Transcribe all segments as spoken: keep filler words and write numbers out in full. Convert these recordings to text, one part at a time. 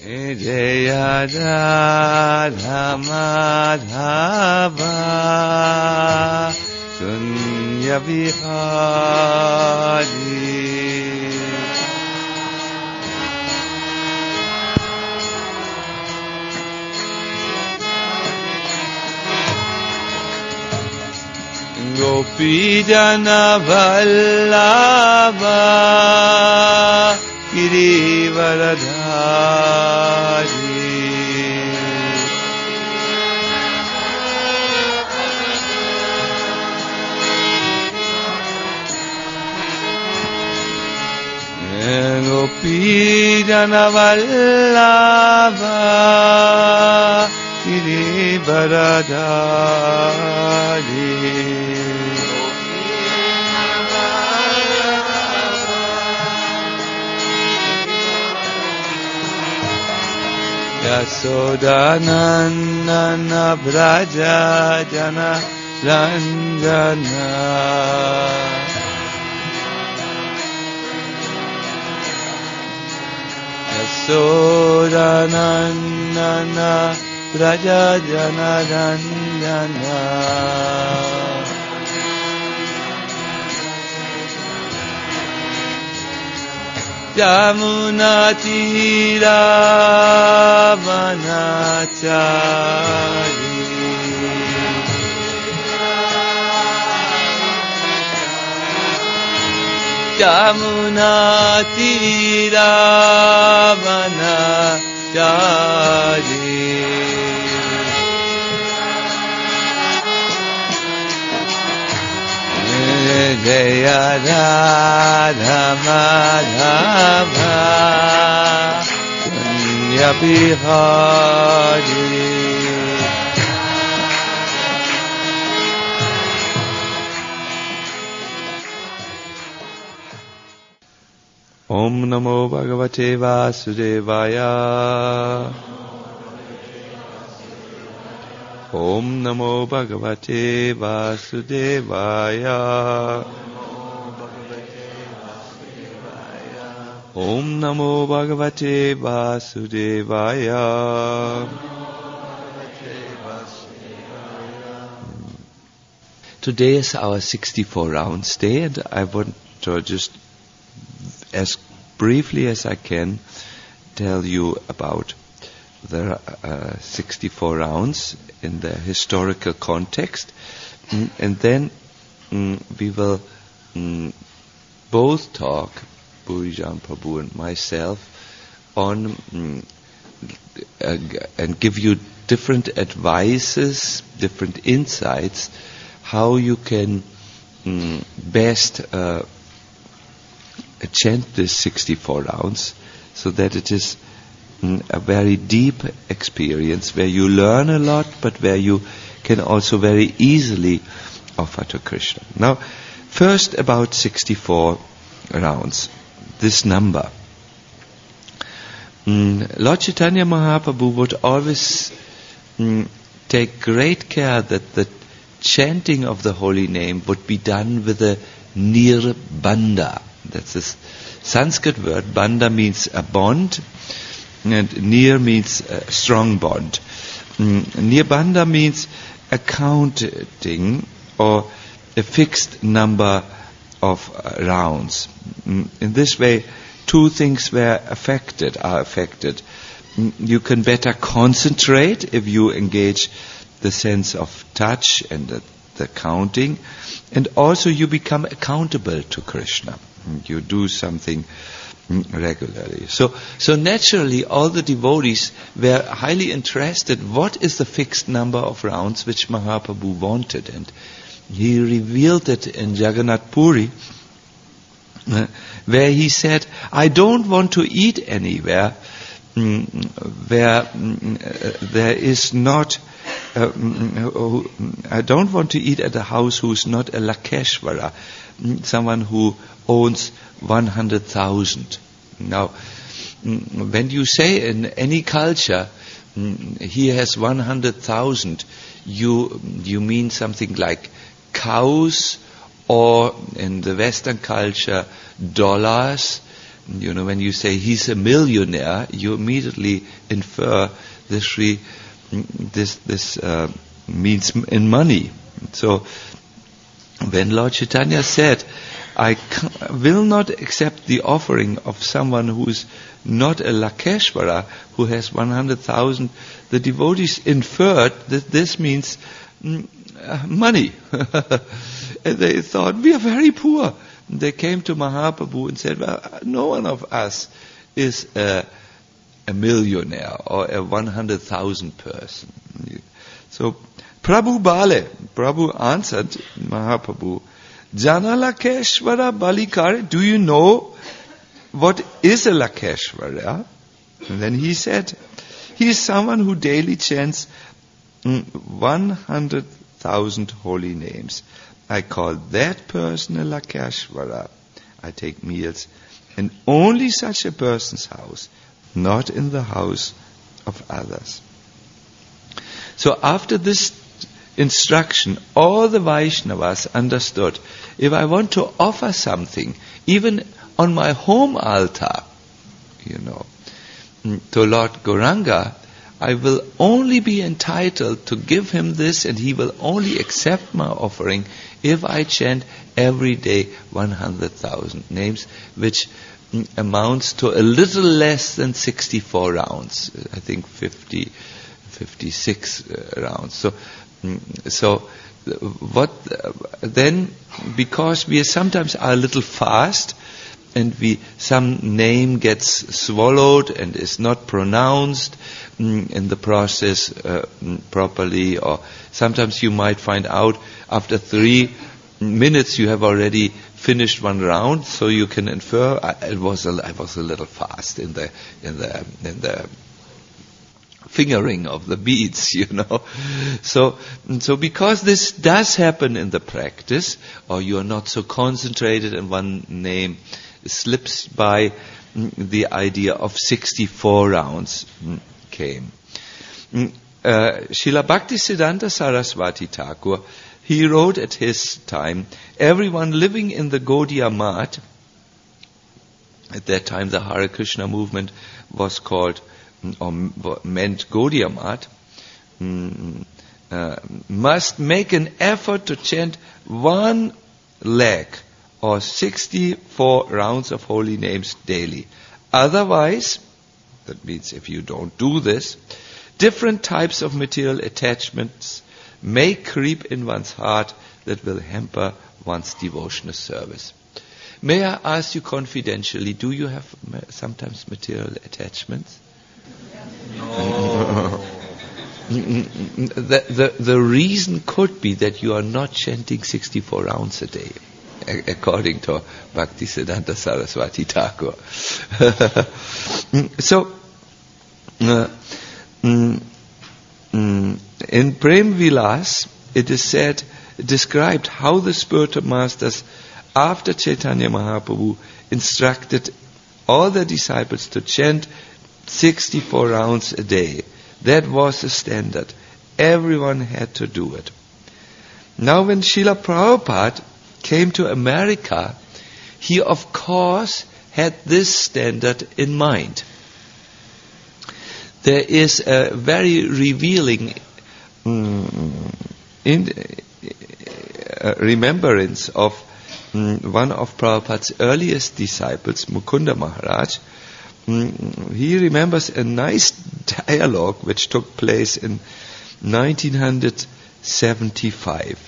Jaya Radha Madhava Sunya Vihari. Gopi Jana Vallabha Girivaradhari. Gopi Jana Vallabha Girivaradhari. Yasodanandana Braja Jana Ranjana. Yasodanandana Braja Jana Ranjana. Jamuna Tira Vanachari. Jamuna Tira Vanachari. Jaya Radha Madhava Sunya Vihari. Om Namo Bhagavate Vasudevaya. Om Namo Bhagavate Vasudevaya. Om Namo Bhagavate Vasudevaya. Today is our sixty-four rounds day, and I want to just, as briefly as I can, tell you about the uh, sixty-four rounds in the historical context, mm, and then mm, we will mm, both talk, Burijan Prabhu and myself, on mm, uh, and give you different advices, different insights, how you can mm, best uh, chant this sixty-four rounds, so that it is a very deep experience where you learn a lot, but where you can also very easily offer to Krishna. Now, first about sixty-four rounds, this number. Mm, Lord Chaitanya Mahaprabhu would always mm, take great care that the chanting of the holy name would be done with a nirbandha. That's this Sanskrit word. Bandha means a bond, and nir means a strong bond. Mm, nirbandha means a counting or a fixed number of uh, rounds. Mm, in this way, two things were affected, are affected. Mm, you can better concentrate if you engage the sense of touch and the, the counting, and also you become accountable to Krishna. Mm, you do something regularly. So, so naturally, all the devotees were highly interested. What is the fixed number of rounds which Mahaprabhu wanted? And he revealed it in Jagannath Puri, uh, where he said, "I don't want to eat anywhere mm, where mm, uh, there is not. Uh, mm, I don't want to eat at a house who's not a Lakeshvara, mm, someone who owns one hundred thousand. Now, when you say in any culture, he has one hundred thousand, you you mean something like cows, or in the Western culture, dollars, You know, when you say he's a millionaire, you immediately infer this re, this this uh, means in money. So when Lord Chaitanya said, I will not accept the offering of someone who is not a Lakeshvara, who has one hundred thousand, the devotees inferred that this means mm, uh, money. And they thought, we are very poor. They came to Mahaprabhu and said, well, no one of us is a, a millionaire or a one hundred thousand person. So Prabhu Bale, Prabhu answered Mahaprabhu, Jana Lakeshvara Balikar, do you know what is a Lakeshvara? And then he said, he is someone who daily chants one hundred thousand holy names. I call that person a Lakeshvara. I take meals in only such a person's house, not in the house of others. So after this instruction, all the Vaishnavas understood, if I want to offer something, even on my home altar, you know, to Lord Gauranga, I will only be entitled to give him this, and he will only accept my offering if I chant every day one hundred thousand names, which amounts to a little less than sixty-four rounds. I think fifty, fifty-six uh, rounds. So, so what then? Because we sometimes are a little fast, and we some name gets swallowed and is not pronounced mm, in the process uh, properly, or sometimes you might find out after three minutes you have already finished one round, so you can infer I, it was a, I was a little fast in the in the in the fingering of the beads, you know. So, so because this does happen in the practice, or you are not so concentrated and one name slips by, the idea of sixty-four rounds came. Uh, Srila Bhaktisiddhanta Saraswati Thakur, he wrote at his time, everyone living in the Gaudiya Math, at that time the Hare Krishna movement was called, or meant Gaudiya Math, mm, uh, must make an effort to chant one lakh or sixty-four rounds of holy names daily. Otherwise, that means if you don't do this, different types of material attachments may creep in one's heart that will hamper one's devotional service. May I ask you confidentially, do you have sometimes material attachments? No. the, the, the reason could be that you are not chanting sixty-four rounds a day, according to Bhaktisiddhanta Saraswati Thakur. So, uh, mm, mm, in Prem Vilas, it is said, described how the spiritual masters, after Chaitanya Mahaprabhu, instructed all the disciples to chant sixty-four rounds a day. That was the standard. Everyone had to do it. Now when Srila Prabhupada came to America, he of course had this standard in mind. There is a very revealing um, in, uh, remembrance of um, one of Prabhupada's earliest disciples, Mukunda Maharaj. Um, he remembers a nice dialogue which took place in nineteen seventy-five.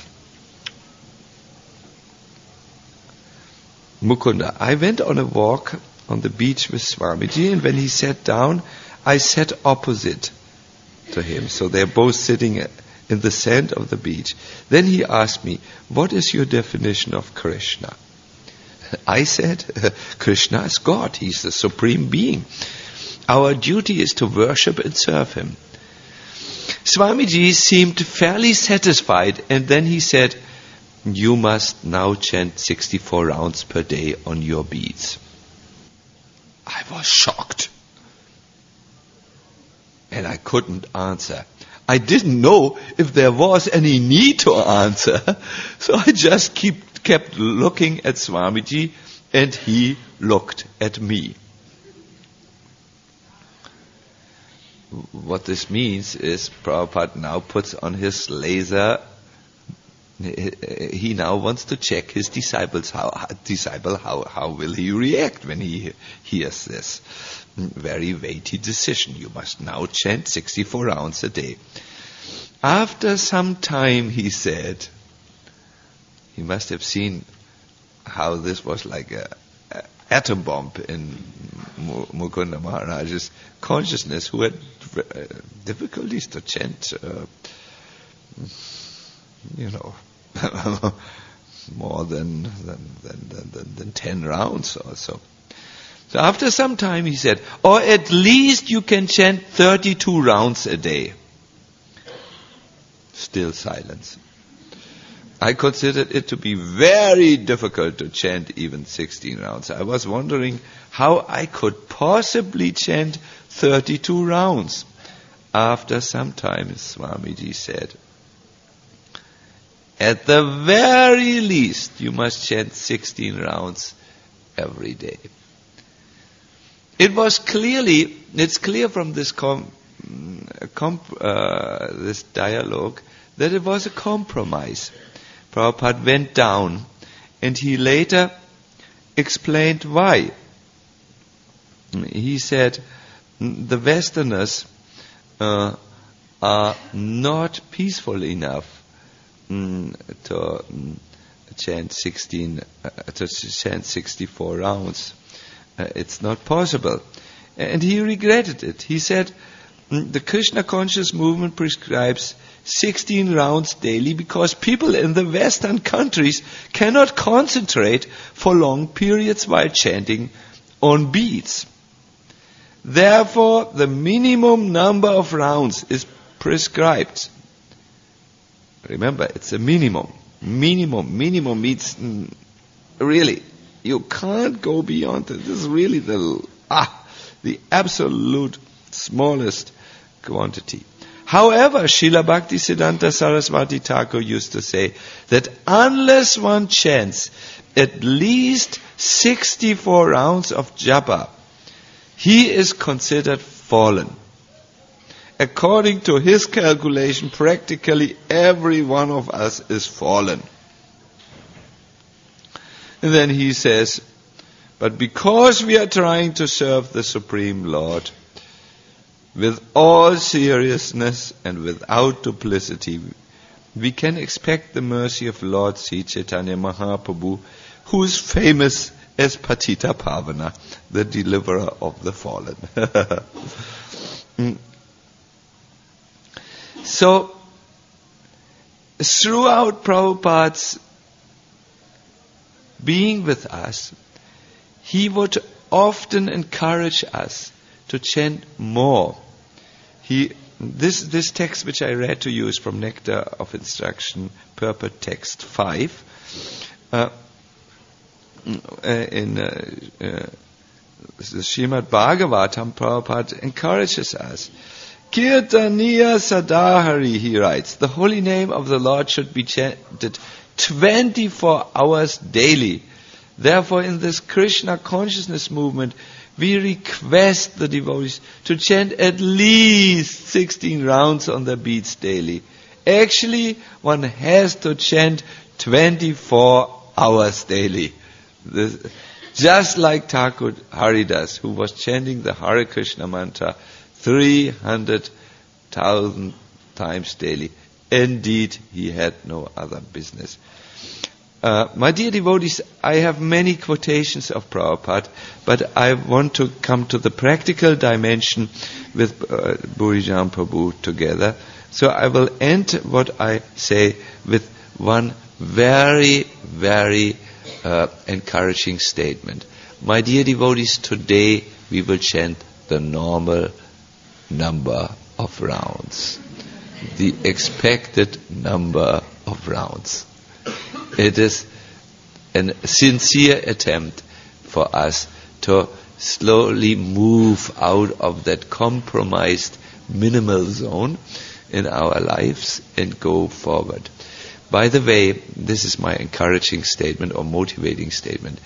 Mukunda, I went on a walk on the beach with Swamiji, and when he sat down, I sat opposite to him. So they're both sitting in the sand of the beach. Then he asked me, what is your definition of Krishna? I said, Krishna is God. He's the supreme being. Our duty is to worship and serve him. Swamiji seemed fairly satisfied, and then he said, you must now chant sixty-four rounds per day on your beads. I was shocked. And I couldn't answer. I didn't know if there was any need to answer. So I just keep, kept looking at Swamiji and he looked at me. What this means is Prabhupada now puts on his laser. He now wants to check his disciples. How disciple how how will he react when he hears this very weighty decision? You must now chant sixty-four rounds a day. After some time, he said, he must have seen how this was like a, a atom bomb in Mukunda Maharaj's consciousness, who had uh, difficulties to chant, uh, you know, more than than, than than than ten rounds or so. So after some time, he said, or at least you can chant thirty-two rounds a day. Still silence. I considered it to be very difficult to chant even sixteen rounds. I was wondering how I could possibly chant thirty-two rounds. After some time, Swamiji said, at the very least, you must chant sixteen rounds every day. It was clearly, it's clear from this com, com, uh, this dialogue that it was a compromise. Prabhupada went down, and he later explained why. He said, the Westerners uh, are not peaceful enough mm, to mm, chant sixteen, uh, to chant sixty-four rounds. Uh, it's not possible, and he regretted it. He said, the Krishna conscious movement prescribes sixteen rounds daily because people in the Western countries cannot concentrate for long periods while chanting on beats. Therefore, the minimum number of rounds is prescribed. Remember, it's a minimum. Minimum. Minimum means mm, really, you can't go beyond it. This is really the ah, the absolute smallest quantity. However, Srila Bhaktisiddhanta Saraswati Thakur used to say that unless one chants at least sixty-four rounds of japa, he is considered fallen. According to his calculation, practically every one of us is fallen. And then he says, but because we are trying to serve the Supreme Lord with all seriousness and without duplicity, we can expect the mercy of Lord Sri Chaitanya Mahaprabhu, who is famous as Patita Pavana, the deliverer of the fallen. So, throughout Prabhupada's being with us, he would often encourage us to chant more. He, this, this text which I read to you is from Nectar of Instruction, Purport Text five. Uh, in uh, uh, the Srimad Bhagavatam, Prabhupada encourages us. Kirtaniya Sadahari, he writes, the holy name of the Lord should be chanted twenty-four hours daily. Therefore, in this Krishna consciousness movement, we request the devotees to chant at least sixteen rounds on the beats daily. Actually, one has to chant twenty-four hours daily. This, just like Thakur Haridas, who was chanting the Hare Krishna mantra three hundred thousand times daily. Indeed, he had no other business. Uh, my dear devotees, I have many quotations of Prabhupada, but I want to come to the practical dimension with uh, Burijan Prabhu together. So I will end what I say with one very, very uh, encouraging statement. My dear devotees, today we will chant the normal number of rounds. The expected number of rounds. It is a sincere attempt for us to slowly move out of that compromised minimal zone in our lives and go forward. By the way, this is my encouraging statement or motivating statement.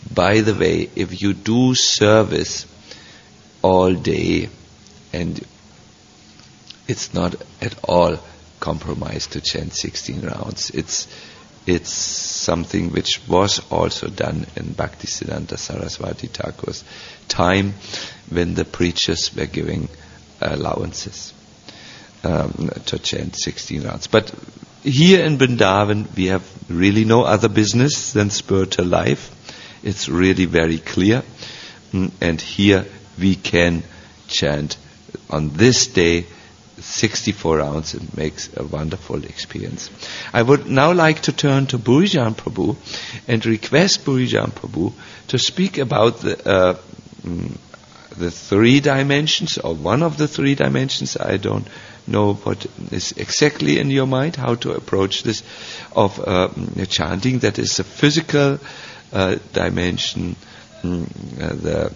by the way, if you do service all day, and it's not at all compromised to chant sixteen rounds. It's it's something which was also done in Bhaktisiddhanta Saraswati Thakur's time, when the preachers were giving allowances um, to chant sixteen rounds. But here in Vrindavan, we have really no other business than spiritual life. It's really very clear. And here we can chant on this day sixty-four rounds. It makes a wonderful experience. I would now like to turn to Burijan Prabhu and request Burijan Prabhu to speak about the, uh, the three dimensions, or one of the three dimensions. I don't know what is exactly in your mind, how to approach this, of uh, chanting. That is the physical uh, dimension, mm, uh, the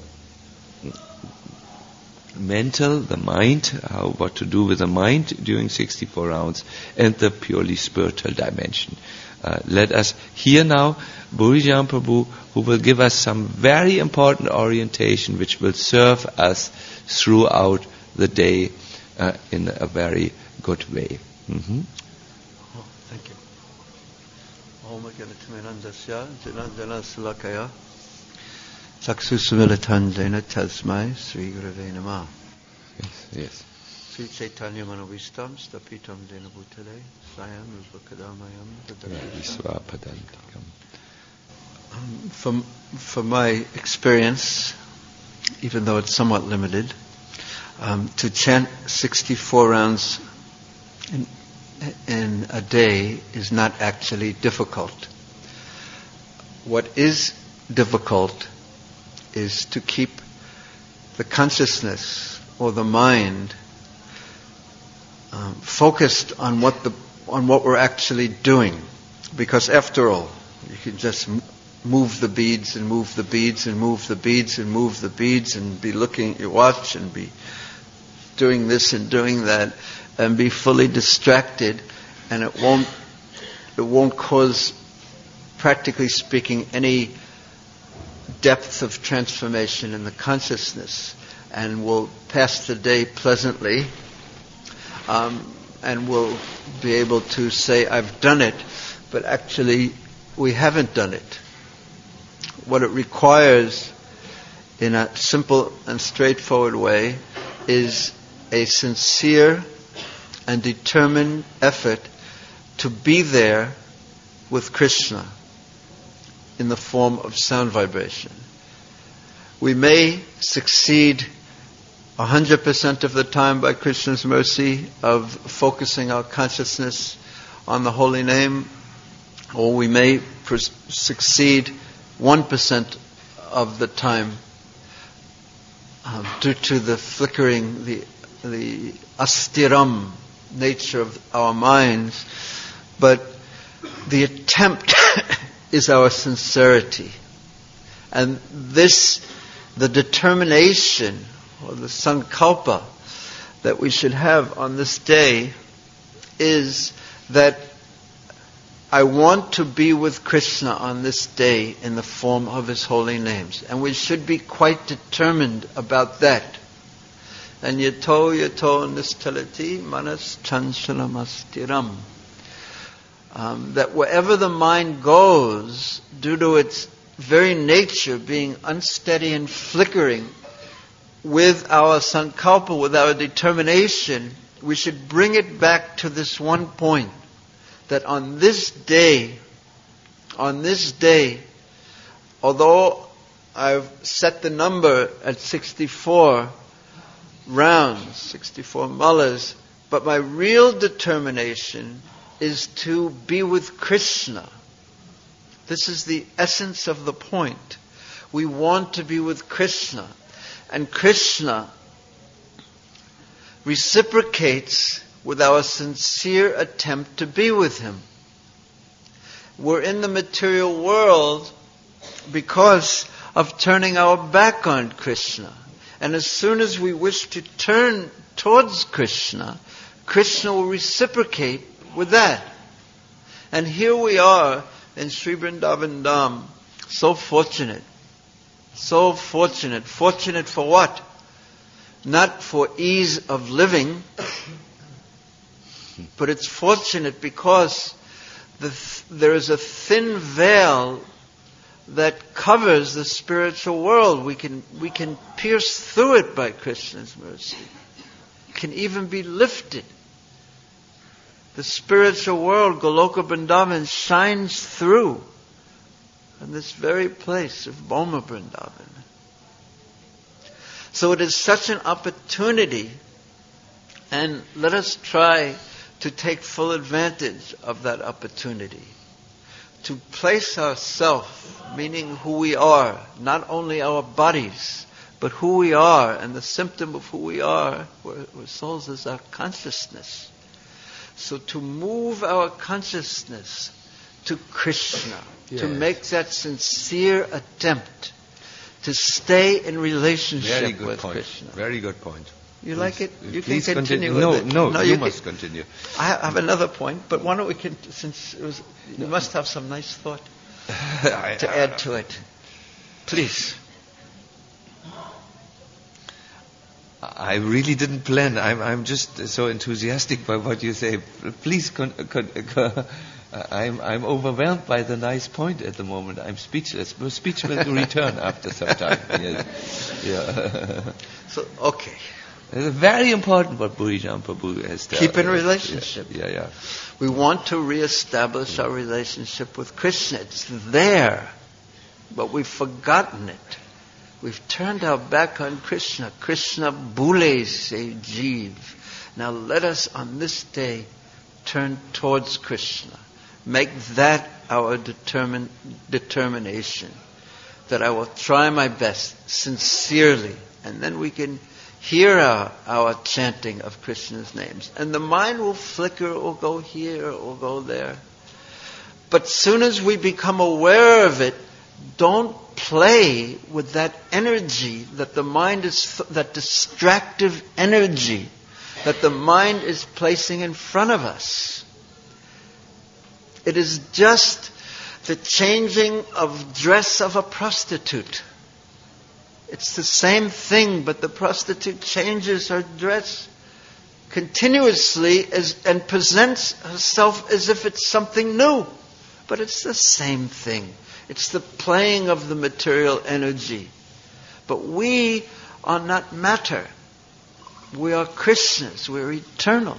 mental, the mind, how what to do with the mind during sixty-four rounds, and the purely spiritual dimension. Uh, let us hear now Burijan Prabhu, who will give us some very important orientation which will serve us throughout the day uh, in a very good way. Mm-hmm. Oh, thank you. Om Ganatmanandasya Janandana Sulakaya Chaksusumilitanjena Tasmai Sri Gurave Namah. Yes, yes. Sri Chaitanya Manovistam Stapitam Dena Bhutale Sayam Rupakadamayam Visvapadantikam. From from my experience, even though it's somewhat limited, um, to chant sixty-four rounds in, in a day is not actually difficult. What is difficult is to keep the consciousness or the mind um, focused on what the on what we're actually doing, because after all, you can just m- move the beads and move the beads and move the beads and move the beads and be looking at your watch and be doing this and doing that and be fully distracted, and it won't it won't cause, practically speaking, any depth of transformation in the consciousness, and we'll pass the day pleasantly, um, and we'll be able to say, I've done it, but actually we haven't done it. What it requires, in a simple and straightforward way, is a sincere and determined effort to be there with Krishna in the form of sound vibration. We may succeed one hundred percent of the time by Krishna's mercy of focusing our consciousness on the holy name, or we may pers- succeed one percent of the time uh, due to the flickering, the, the astiram nature of our minds. But the attempt is our sincerity. And this, the determination or the sankalpa that we should have on this day is that I want to be with Krishna on this day in the form of His holy names. And we should be quite determined about that. And yato yato nistalati manas chansalamastiram. Um, that wherever the mind goes, due to its very nature being unsteady and flickering, with our sankalpa, with our determination, we should bring it back to this one point, that on this day, on this day, although I've set the number at sixty-four rounds, sixty-four malas, but my real determination is to be with Krishna. This is the essence of the point. We want to be with Krishna. And Krishna reciprocates with our sincere attempt to be with Him. We're in the material world because of turning our back on Krishna. And as soon as we wish to turn towards Krishna, Krishna will reciprocate with that. And here we are in Sri Vrindavan Dham, so fortunate So fortunate. Fortunate for what? Not for ease of living, but it's fortunate because the th- there is a thin veil that covers the spiritual world. We can we can pierce through it by Krishna's mercy. It can even be lifted. The spiritual world, Goloka Vrindavan, shines through in this very place of Boma Vrindavan. So it is such an opportunity, and let us try to take full advantage of that opportunity. To place ourselves, meaning who we are, not only our bodies, but who we are, and the symptom of who we are, we're, we're souls, is our consciousness. So to move our consciousness to Krishna, yes. To make that sincere attempt to stay in relationship Very good with point. Krishna. Very good point. You please, like it? You can continue, continue no, with it. No, no, you, you must can, continue. I have another point, but why don't we, can, since it was, you no. must have some nice thought I, to add to it. Please. I really didn't plan. I'm, I'm just so enthusiastic by what you say. Please, con, con, con, I'm, I'm overwhelmed by the nice point at the moment. I'm speechless. But speech will return after some time. Yes. Yeah. So, okay. It's very important what Burijan Prabhu has done. Keep in relationship. Yeah, yeah, yeah. We want to reestablish our relationship with Krishna. It's there, but we've forgotten it. We've turned our back on Krishna. Krishna bhule se jeev. Now let us on this day turn towards Krishna. Make that our determin- determination. That I will try my best, sincerely. And then we can hear our, our chanting of Krishna's names. And the mind will flicker, or go here, or go there. But soon as we become aware of it, don't play with that energy that the mind is, that distractive energy that the mind is placing in front of us. It is just the changing of dress of a prostitute. It's the same thing, but the prostitute changes her dress continuously as, and presents herself as if it's something new. But it's the same thing. It's the playing of the material energy. But we are not matter. We are Krishnas. We're eternal.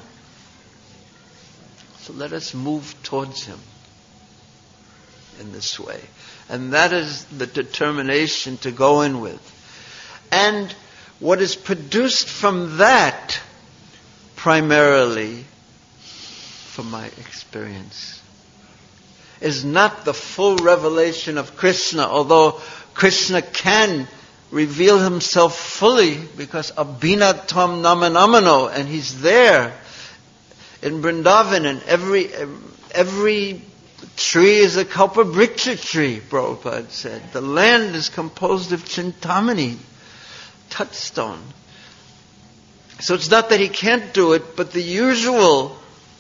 So let us move towards Him in this way. And that is the determination to go in with. And what is produced from that, primarily, from my experience, is not the full revelation of Krishna, although Krishna can reveal Himself fully, because Abhina Tam Namanamano, and He's there in Vrindavan, and every every tree is a Kalpabriksha tree, Prabhupada said. The land is composed of Chintamani, touchstone. So it's not that He can't do it, but the usual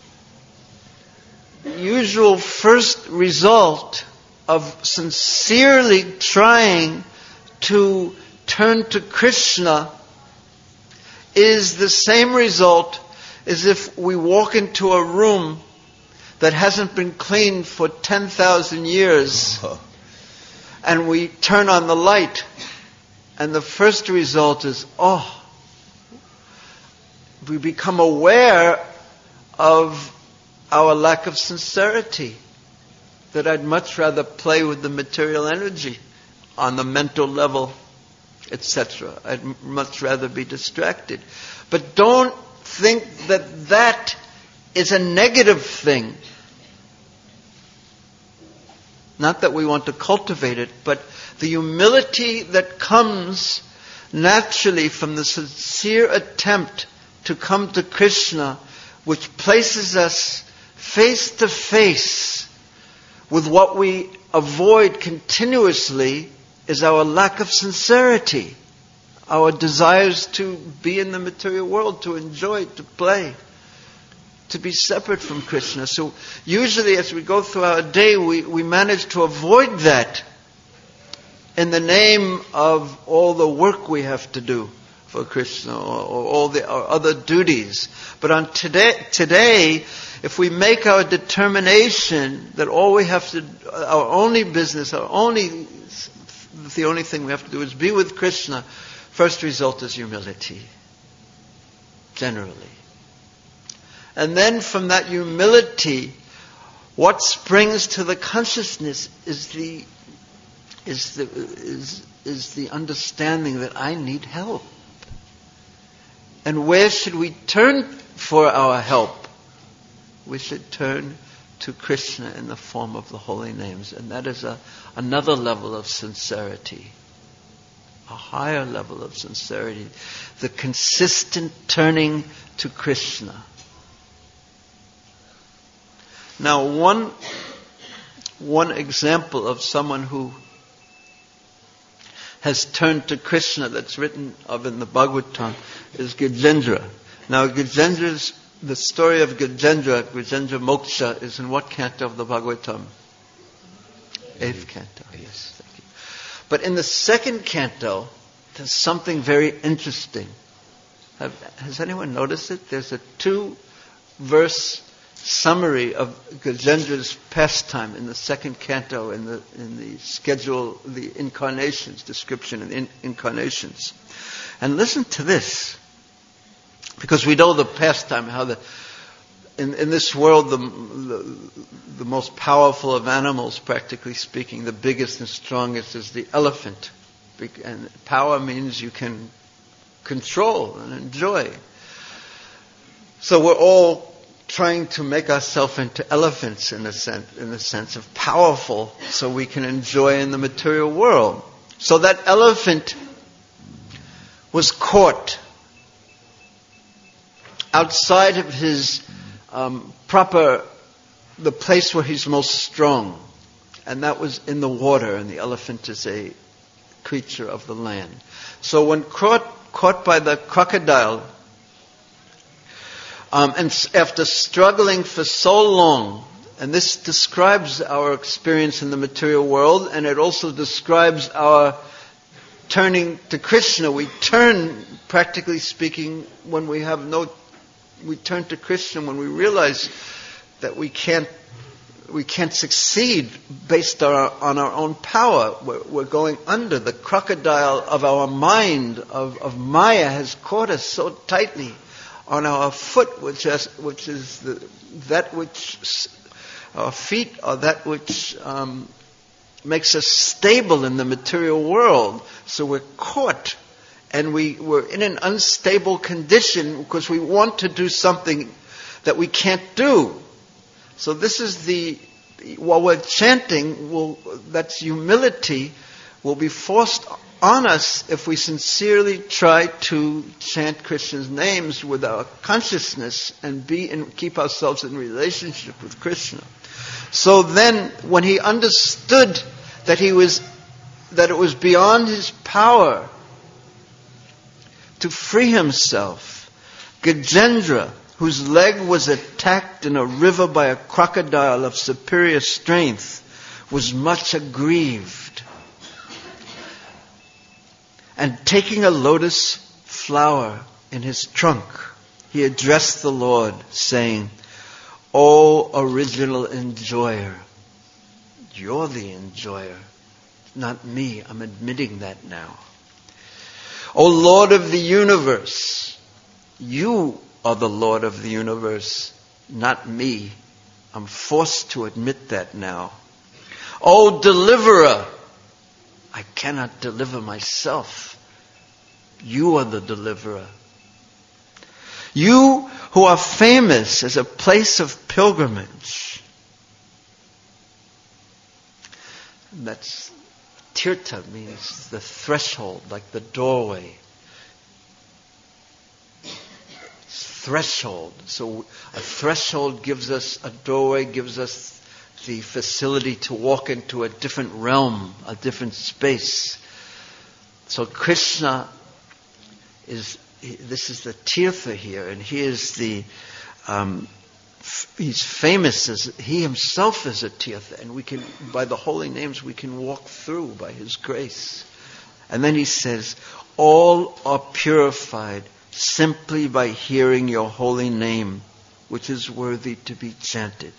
The usual first result of sincerely trying to turn to Krishna is the same result as if we walk into a room that hasn't been cleaned for ten thousand years and we turn on the light, and the first result is, oh, we become aware of our lack of sincerity, that I'd much rather play with the material energy on the mental level, et cetera. I'd m- much rather be distracted. But don't think that that is a negative thing. Not that we want to cultivate it, but the humility that comes naturally from the sincere attempt to come to Krishna, which places us face to face with what we avoid continuously, is our lack of sincerity, our desires to be in the material world, to enjoy, to play, to be separate from Krishna. So usually as we go through our day, we, we manage to avoid that. in the name of all the work we have to do for Krishna, or, or all the our other duties. But on today, today, if we make our determination that all we have to, our only business, our only, the only thing we have to do is be with Krishna, first result is humility. Generally. And then from that humility, what springs to the consciousness is the is the is is the understanding that I need help. And where should we turn for our help? We should turn to Krishna in the form of the holy names. And that is a, another level of sincerity. A higher level of sincerity. The consistent turning to Krishna. Now, one, one example of someone who has turned to Krishna that's written of in the Bhagavatam is Gajendra. Now, Gajendra's, the story of Gajendra, Gajendra Moksha, is in what canto of the Bhagavatam? Eighth canto. Yes, thank you. But in the second canto, there's something very interesting. Have, has anyone noticed it? There's a two-verse summary of Gajendra's pastime in the second canto, in the in the schedule, the incarnations, description of the in, incarnations. And listen to this, because we know the pastime, how the in, in this world the, the the most powerful of animals, practically speaking, the biggest and strongest is the elephant. And power means you can control and enjoy. So we're all trying to make ourselves into elephants in a sense, in the sense of powerful, so we can enjoy in the material world. So that elephant was caught outside of his um, proper, the place where he's most strong, and that was in the water. And the elephant is a creature of the land. So when caught caught by the crocodile, Um, and after struggling for so long, and this describes our experience in the material world, and it also describes our turning to Krishna. We turn, practically speaking, when we have no, we turn to Krishna when we realize that we can't, we can't succeed based on our, on our own power. We're, we're going under. The crocodile of our mind, of, of Maya, has caught us so tightly on our foot, which is, which is the, that which, our feet are that which um, makes us stable in the material world. So we're caught, and we, we're in an unstable condition because we want to do something that we can't do. So this is the, while we're chanting, we'll, that's humility will be forced on us if we sincerely try to chant Krishna's names with our consciousness and be and keep ourselves in relationship with Krishna. So then, when he understood that he was, that it was beyond his power to free himself, Gajendra, whose leg was attacked in a river by a crocodile of superior strength, was much aggrieved. And taking a lotus flower in his trunk, he addressed the Lord, saying, "O original enjoyer, you're the enjoyer, not me. I'm admitting that now. O Lord of the universe, you are the Lord of the universe, not me. I'm forced to admit that now. O deliverer, I cannot deliver myself. You are the deliverer. You who are famous as a place of pilgrimage." That's, tirtha means the threshold, like the doorway. It's threshold. So a threshold gives us, a doorway gives us the facility to walk into a different realm, a different space. So Krishna is, this is the tirtha here, and he is the um, he's famous as, he himself is a Tirtha, and we can, by the holy names, we can walk through by his grace. And then he says, all are purified simply by hearing your holy name, which is worthy to be chanted.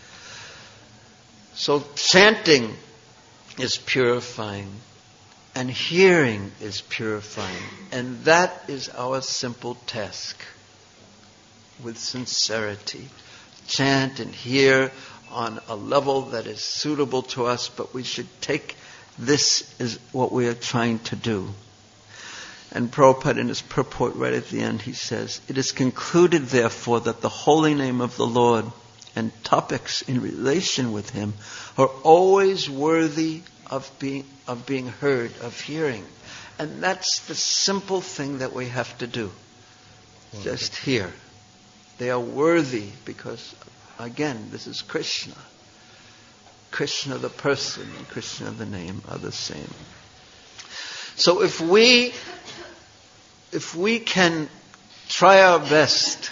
So chanting is purifying, and hearing is purifying. And that is our simple task, with sincerity. Chant and hear on a level that is suitable to us, but we should take this as what we are trying to do. And Prabhupada, in his purport right at the end, he says, it is concluded, therefore, that the holy name of the Lord and topics in relation with him are always worthy of being of being heard, of hearing. And that's the simple thing that we have to do. Okay. Just hear. They are worthy because, again, this is Krishna. Krishna the person and Krishna the name are the same. So if we if we can try our best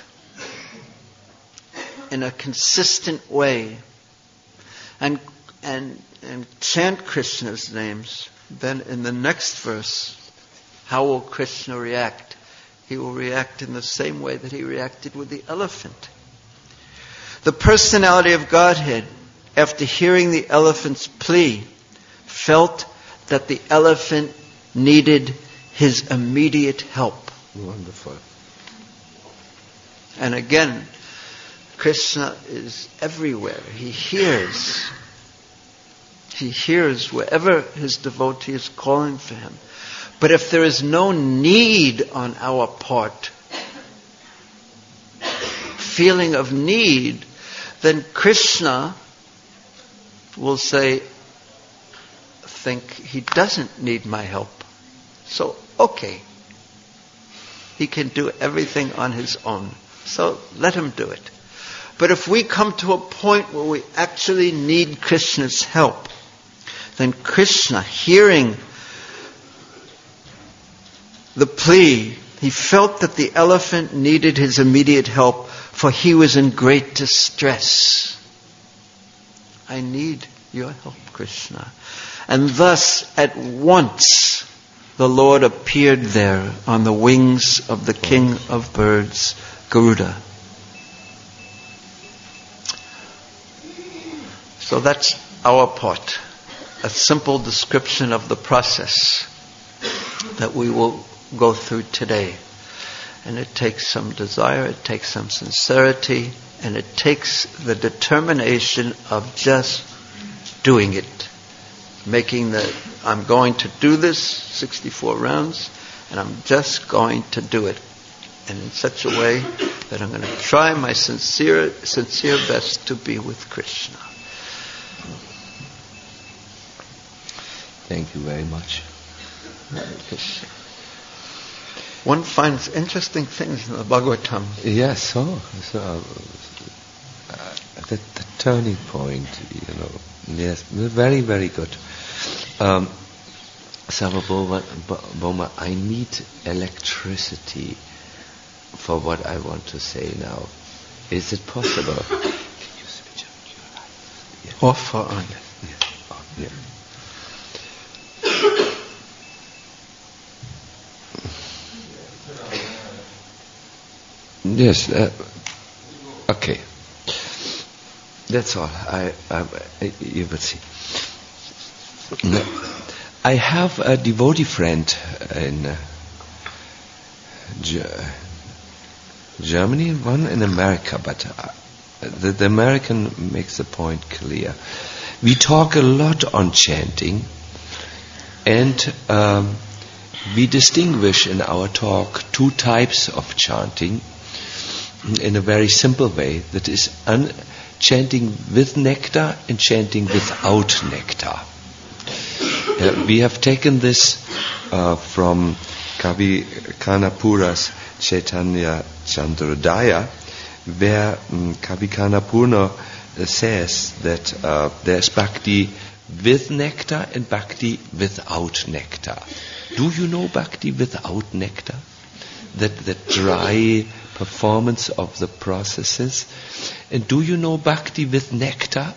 in a consistent way and and and chant Krishna's names, then in the next verse, how will Krishna react? He will react in the same way that he reacted with the elephant. The personality of Godhead, after hearing the elephant's plea, felt that the elephant needed his immediate help. Wonderful. And again, Krishna is everywhere. He hears. He hears wherever his devotee is calling for him. But if there is no need on our part, feeling of need, then Krishna will say, think he doesn't need my help. So, okay. He can do everything on his own. So let him do it. But if we come to a point where we actually need Krishna's help, then Krishna, hearing the plea, he felt that the elephant needed his immediate help, for he was in great distress. I need your help, Krishna. And thus, at once, the Lord appeared there on the wings of the king of birds, Garuda. So that's our part. A simple description of the process that we will go through today. And it takes some desire, it takes some sincerity, and it takes the determination of just doing it. Making the, I'm going to do this, sixty-four rounds, and I'm just going to do it. And in such a way that I'm going to try my sincere, sincere best to be with Krishna. Thank you very much. One finds interesting things in the Bhagavatam. Yes, so, so uh, the, the turning point, you know, yes, very, very good. Um, Sarvabhauma, I need electricity for what I want to say now. Is it possible? Can you switch on your light? Yeah. Off or on? Yeah. On, yeah. Yes. Uh, okay. That's all. I, I, I you will see. I have a devotee friend in uh, Ge- Germany, one in America, but uh, the, the American makes the point clear. We talk a lot on chanting, and um, we distinguish in our talk two types of chanting in a very simple way. That is un- chanting with nectar and chanting without nectar. Uh, we have taken this uh, from Kavi Kanapura's Chaitanya Chandrodaya, where um, Kavi Kanapura uh, says that uh, there's bhakti with nectar and bhakti without nectar. Do you know bhakti without nectar? That that dry performance of the processes. And do you know bhakti with nectar?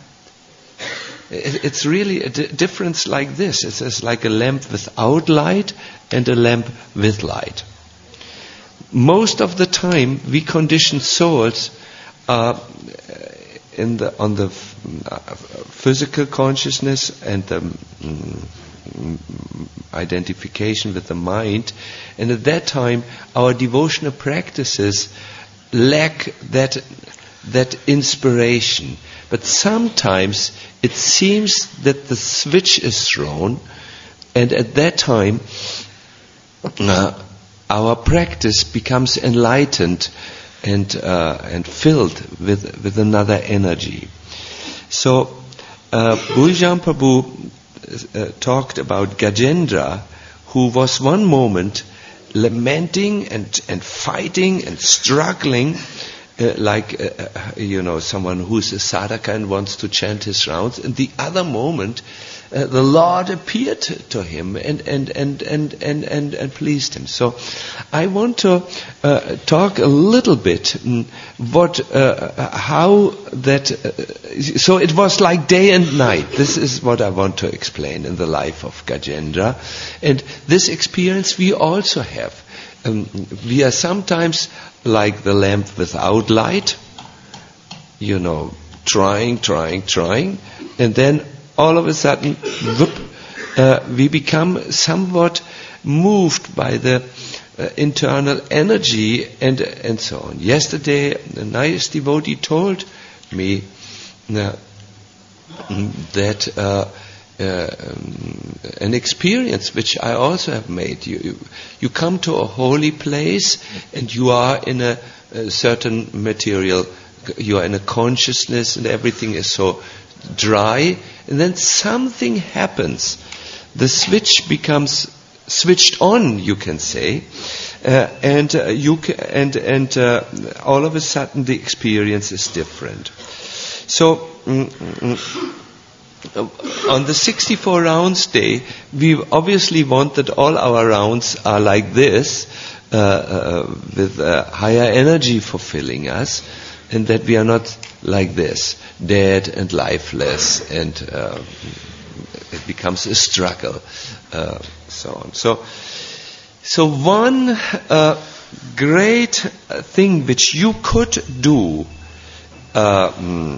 It's really a di- difference like this. It's, it's like a lamp without light and a lamp with light. Most of the time, we conditioned souls uh, in the on the uh, physical consciousness and the um, identification with the mind, and at that time, our devotional practices lack that that inspiration. But sometimes it seems that the switch is thrown, and at that time, uh, our practice becomes enlightened and uh, and filled with with another energy. So, uh, Bhujan Prabhu uh, talked about Gajendra, who was one moment lamenting and and fighting and struggling. Uh, like, uh, uh, you know, someone who's a sadhaka and wants to chant his rounds. And the other moment, uh, the Lord appeared to him and, and, and, and, and, and, and pleased him. So I want to uh, talk a little bit um, what, uh, how that, uh, so it was like day and night. This is what I want to explain in the life of Gajendra. And this experience we also have. Um, we are sometimes like the lamp without light, you know, trying, trying, trying, and then all of a sudden, whoop, uh, we become somewhat moved by the uh, internal energy and and so on. Yesterday, a nice devotee told me uh, that uh, Uh, um, an experience which I also have made. You, you you come to a holy place and you are in a, a certain material, you are in a consciousness and everything is so dry, and then something happens. The switch becomes switched on, you can say, uh, and uh, you ca- and and uh, all of a sudden the experience is different. So. Mm, mm, On the sixty-four rounds day, we obviously want that all our rounds are like this, uh, uh, with uh, higher energy fulfilling us, and that we are not like this, dead and lifeless, and uh, it becomes a struggle, uh, so on. So, so one uh, great thing which you could do uh,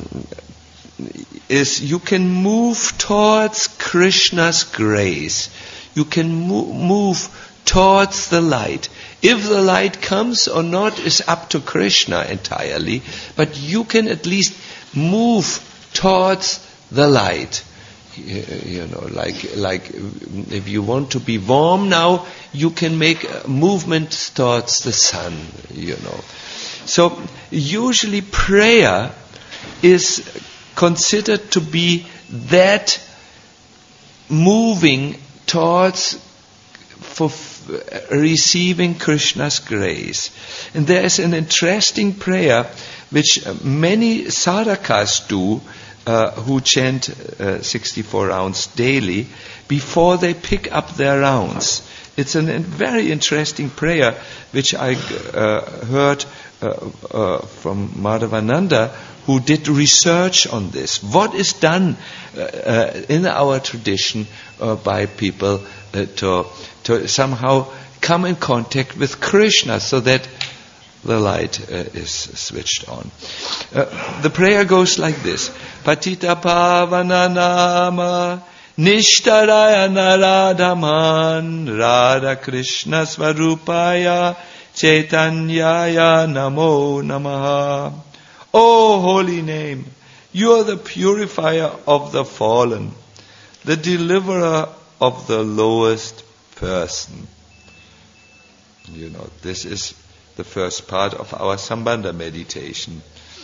is you can move towards Krishna's grace. You can mo- move towards the light. If the light comes or not is up to Krishna entirely, but you can at least move towards the light. You, you know, like like if you want to be warm now, you can make a movement towards the sun, you know. So usually prayer is considered to be that moving towards for receiving Krishna's grace. And there is an interesting prayer which many sadhakas do uh, who chant uh, sixty-four rounds daily before they pick up their rounds. It's a very interesting prayer which I uh, heard uh, uh, from Madhavananda, who did research on this. What is done uh, uh, in our tradition uh, by people uh, to, to somehow come in contact with Krishna so that the light uh, is switched on. Uh, the prayer goes like this. Patita pavana nama nishtarayana radhaman Radha Krishna svarupaya chaitanyaya namo namaha. O holy name, you are the purifier of the fallen, the deliverer of the lowest person. You know, this is the first part of our Sambandha meditation.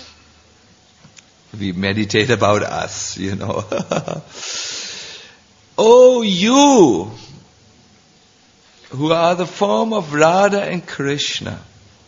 We meditate about us, you know. Oh, you who are the form of Radha and Krishna,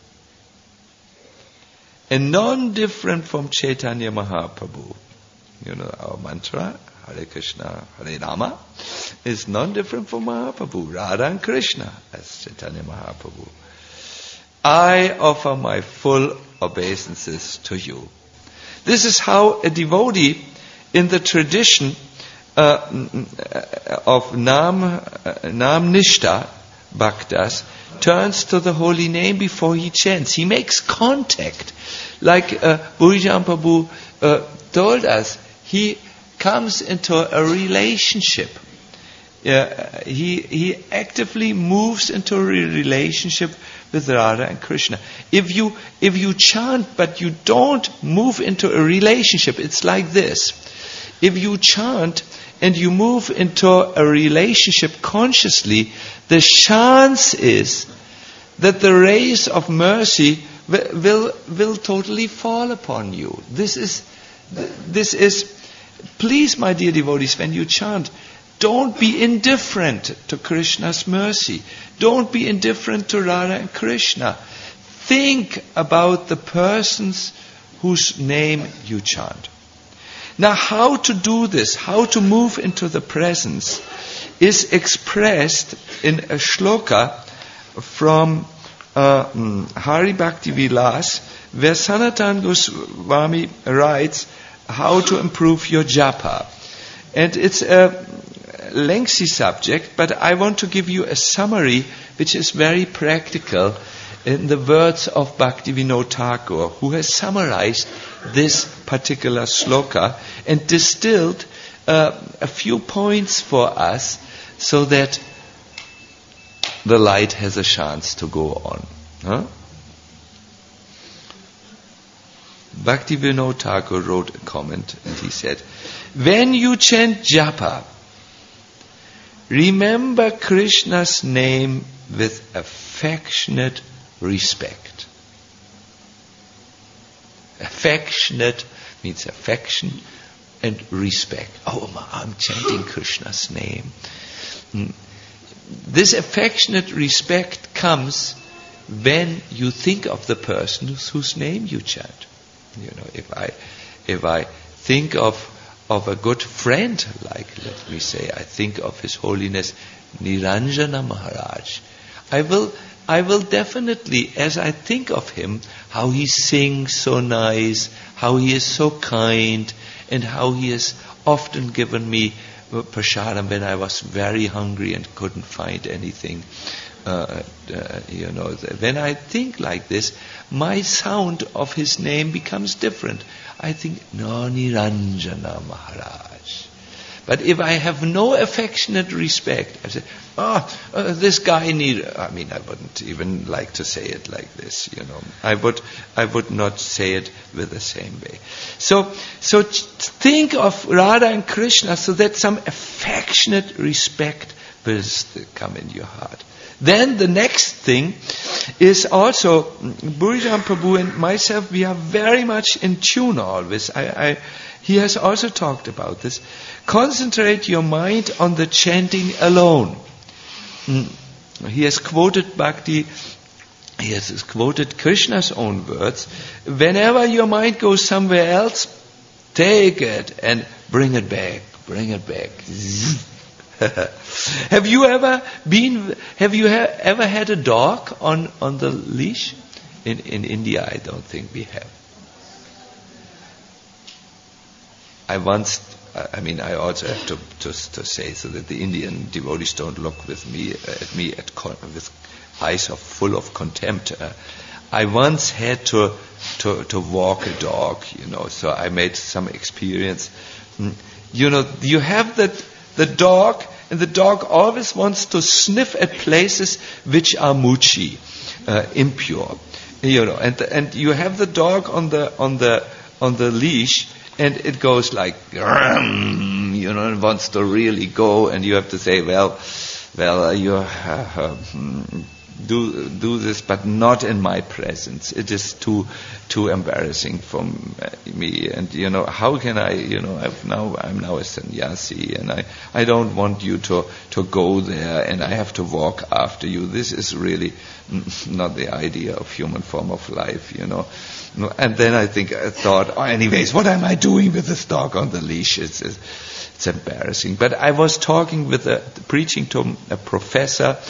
and non-different from Chaitanya Mahaprabhu. You know, our mantra, Hare Krishna, Hare Rama, is non-different from Mahaprabhu, Radha and Krishna, as Chaitanya Mahaprabhu. I offer my full obeisances to you. This is how a devotee in the tradition uh, of Nam, uh, Nam Nishta Bhaktas turns to the holy name before he chants. He makes contact. Like uh, Burijan Prabhu uh, told us, he comes into a relationship. Uh, he, he actively moves into a relationship with Radha and Krishna. If you, if you chant but you don't move into a relationship, it's like this. If you chant and you move into a relationship consciously, the chance is that the rays of mercy will, will, will totally fall upon you. This is, this is, please, my dear devotees, when you chant, don't be indifferent to Krishna's mercy. Don't be indifferent to Radha and Krishna. Think about the persons whose name you chant. Now, how to do this, how to move into the presence, is expressed in a shloka from uh, Hari Bhakti Vilas, where Sanatana Goswami writes how to improve your japa. And it's a lengthy subject, but I want to give you a summary which is very practical in the words of Bhaktivinoda Thakur, who has summarized this particular sloka and distilled uh, a few points for us so that the light has a chance to go on. Huh? Bhaktivinoda Thakur wrote a comment and he said, when you chant japa, remember Krishna's name with affectionate respect. Affectionate means affection and respect. Oh, I'm chanting Krishna's name. This affectionate respect comes when you think of the person whose name you chant. You know, if I, if I think of of a good friend, like, let me say, I think of His Holiness Niranjana Maharaj, I will, I will definitely, as I think of him, how he sings so nice, how he is so kind, and how he has often given me prasadam when I was very hungry and couldn't find anything. Uh, uh, you know, when I think like this, my sound of his name becomes different. I think, no, Niranjana Maharaj. But if I have no affectionate respect, I say, oh, uh, this guy need. I mean, I wouldn't even like to say it like this. You know, I would, I would not say it with the same way. So, so think of Radha and Krishna so that some affectionate respect will come in your heart. Then the next thing is also, Burijan Prabhu and myself, we are very much in tune always. I, I, he has also talked about this. Concentrate your mind on the chanting alone. Mm. He has quoted Bhakti, he has quoted Krishna's own words. Whenever your mind goes somewhere else, take it and bring it back, bring it back. Have you ever been? Have you ha- ever had a dog on, on the leash? In in India, I don't think we have. I once, I mean, I also have to to, to say so that the Indian devotees don't look with me at me at con- with eyes of full of contempt. Uh, I once had to to to walk a dog, you know. So I made some experience. You know, you have that. The dog, and the dog always wants to sniff at places which are muchi, uh, impure, you know. And and you have the dog on the on the on the leash, and it goes like, you know, and wants to really go, and you have to say, well, well, uh, you uh, uh, do do this, but not in my presence. It is too too embarrassing for me. And you know, how can I? You know, I've now I'm now a sannyasi, and I, I don't want you to to go there, and I have to walk after you. This is really not the idea of human form of life, you know. And then I think I thought, oh, anyways, what am I doing with this dog on the leash? It's it's, it's embarrassing. But I was talking with a preaching to a professor.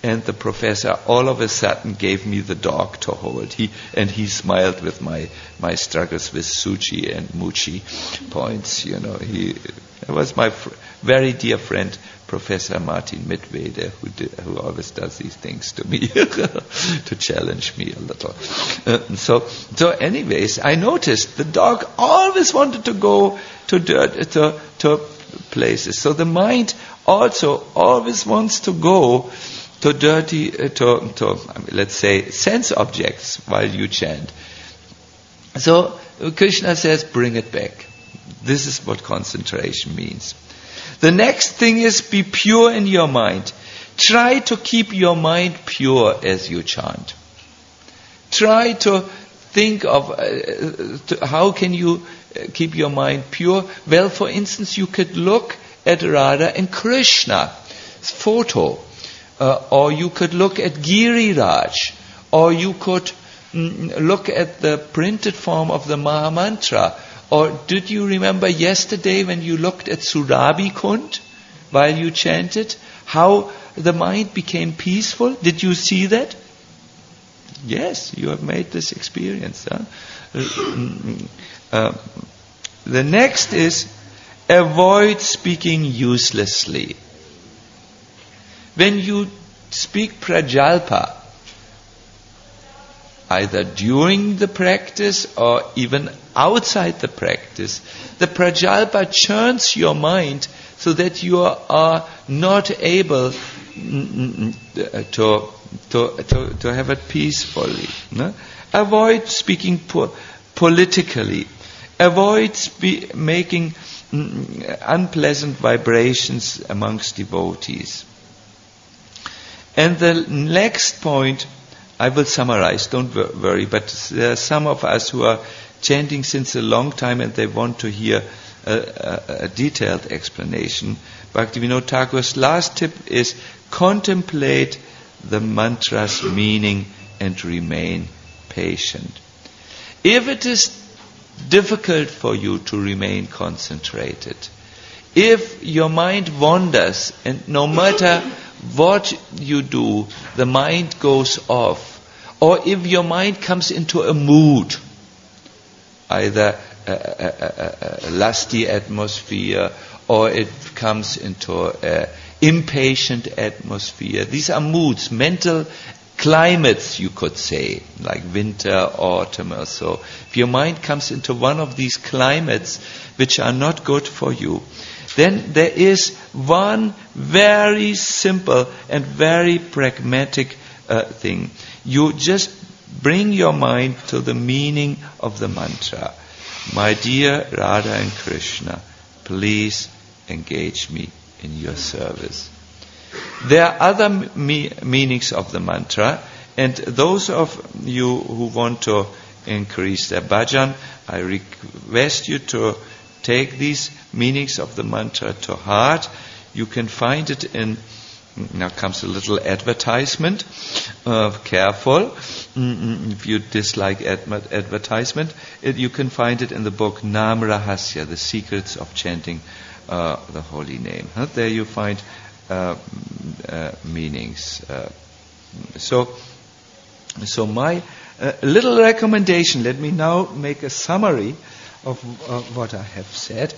and the professor all of a sudden gave me the dog to hold. He and he smiled with my my struggles with Suchi and Muchi points. You know, he it was my fr- very dear friend, Professor Martin Mittwede, who did, who always does these things to me to challenge me a little. Uh, so, so, anyways, I noticed the dog always wanted to go to dirt, to to places. So the mind also always wants to go to dirty, uh, to to I mean, let's say sense objects while you chant. So Krishna says, bring it back. This is what concentration means. The next thing is be pure in your mind. Try to keep your mind pure as you chant. Try to think of uh, to, how can you keep your mind pure. Well, for instance, you could look at Radha and Krishna's photo, uh, or you could look at Giriraj, or you could mm, look at the printed form of the Mahamantra. Or did you remember yesterday when you looked at Surabhi Kund while you chanted, how the mind became peaceful? Did you see that? Yes, you have made this experience. Huh? Uh, the next is avoid speaking uselessly. When you speak prajalpa, either during the practice or even outside the practice, the prajalpa churns your mind so that you are not able to to to, to have it peacefully. No? Avoid speaking po- politically. Avoid spe- making mm, unpleasant vibrations amongst devotees. And the next point, I will summarize, don't worry, but there are some of us who are chanting since a long time and they want to hear a, a, a detailed explanation. Bhaktivinoda Thakur's last tip is contemplate the mantra's meaning and remain patient. If it is difficult for you to remain concentrated, if your mind wanders and no matter what you do, the mind goes off, or if your mind comes into a mood, either a, a, a, a lusty atmosphere or it comes into an impatient atmosphere. These are moods, mental climates, you could say, like winter, autumn or so. If your mind comes into one of these climates which are not good for you, then there is one very simple and very pragmatic uh, thing. You just bring your mind to the meaning of the mantra. My dear Radha and Krishna, please engage me in your service. There are other me- meanings of the mantra, and those of you who want to increase their bhajan, I request you to take these meanings of the mantra to heart. You can find it in, now comes a little advertisement, uh, careful, mm-hmm. If you dislike ad- advertisement, it, you can find it in the book Nam Rahasya, The Secrets of Chanting uh, the Holy Name. Huh? There you find uh, uh, meanings. Uh, so, so my uh, little recommendation, let me now make a summary of uh, what I have said.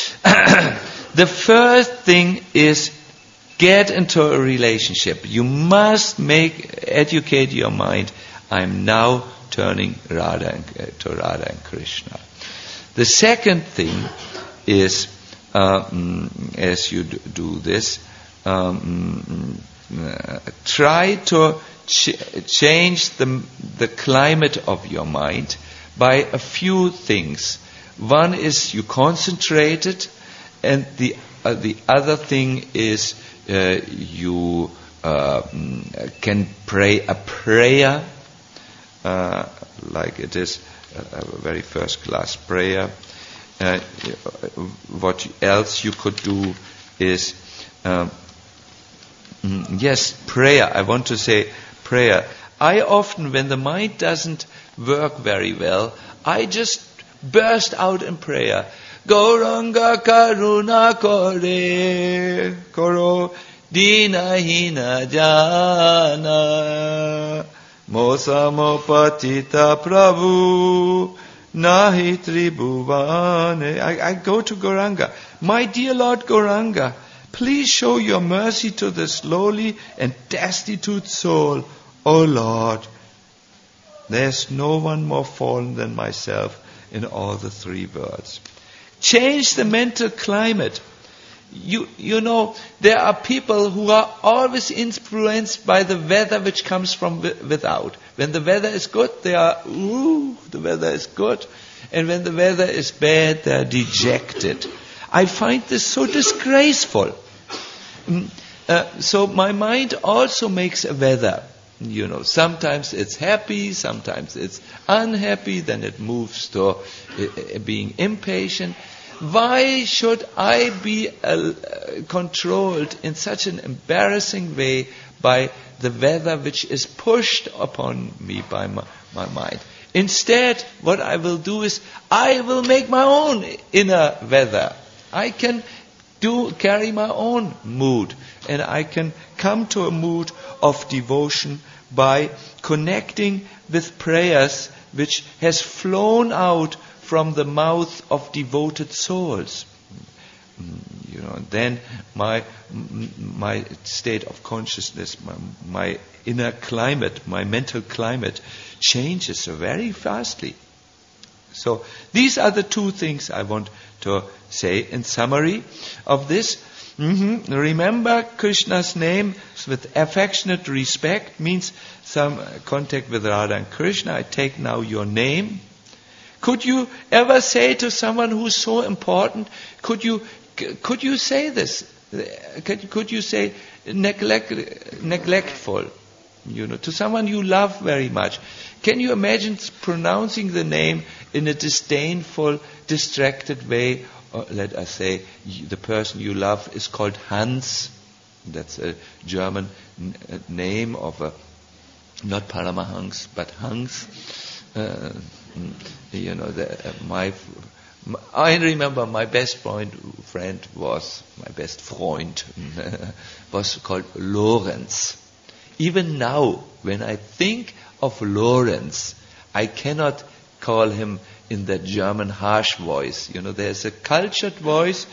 The first thing is get into a relationship. You must make, educate your mind. I'm now turning Radha and, uh, to Radha and Krishna. The second thing is, um, as you d- do this, um, uh, try to ch- change the the climate of your mind by a few things. One is you concentrate it, and the uh, the other thing is uh, you uh, can pray a prayer, uh, like it is a, a very first class prayer. Uh, what else you could do is, uh, yes, prayer. I want to say prayer. I often, when the mind doesn't work very well, I just burst out in prayer. Gauranga Karuna Kore Koro dina hina jana, mosamopatita prabhu, nahi tribhuvane. I, I go to Gauranga. My dear Lord Gauranga, please show your mercy to this lowly and destitute soul. O Lord, there's no one more fallen than myself in all the three worlds. Change the mental climate. You, you know, there are people who are always influenced by the weather which comes from without. When the weather is good, they are, ooh, the weather is good. And when the weather is bad, they are dejected. I find this so disgraceful. Uh, so my mind also makes a weather. You know, sometimes it's happy, sometimes it's unhappy, then it moves to uh, being impatient. Why should I be uh, controlled in such an embarrassing way by the weather which is pushed upon me by my, my mind? Instead, what I will do is, I will make my own inner weather. I can do carry my own mood, and I can come to a mood of devotion by connecting with prayers which has flown out from the mouth of devoted souls. You know, and then my my state of consciousness, my, my inner climate, my mental climate changes very fastly. So these are the two things I want to say in summary of this. Mm-hmm. Remember Krishna's name with affectionate respect means some contact with Radha and Krishna. I take now your name. Could you ever say to someone who's so important, could you could you say this? Could, could you say neglect, neglectful? You know, to someone you love very much. Can you imagine pronouncing the name in a disdainful, distracted way? Or let us say the person you love is called Hans. That's a German n- name of a, not Paramahans, but Hans. Uh, you know, the, uh, my, my, I remember my best friend, friend was, my best Freund, was called Lorenz. Even now, when I think of Lorenz, I cannot call him in that German harsh voice. You know, there's a cultured voice.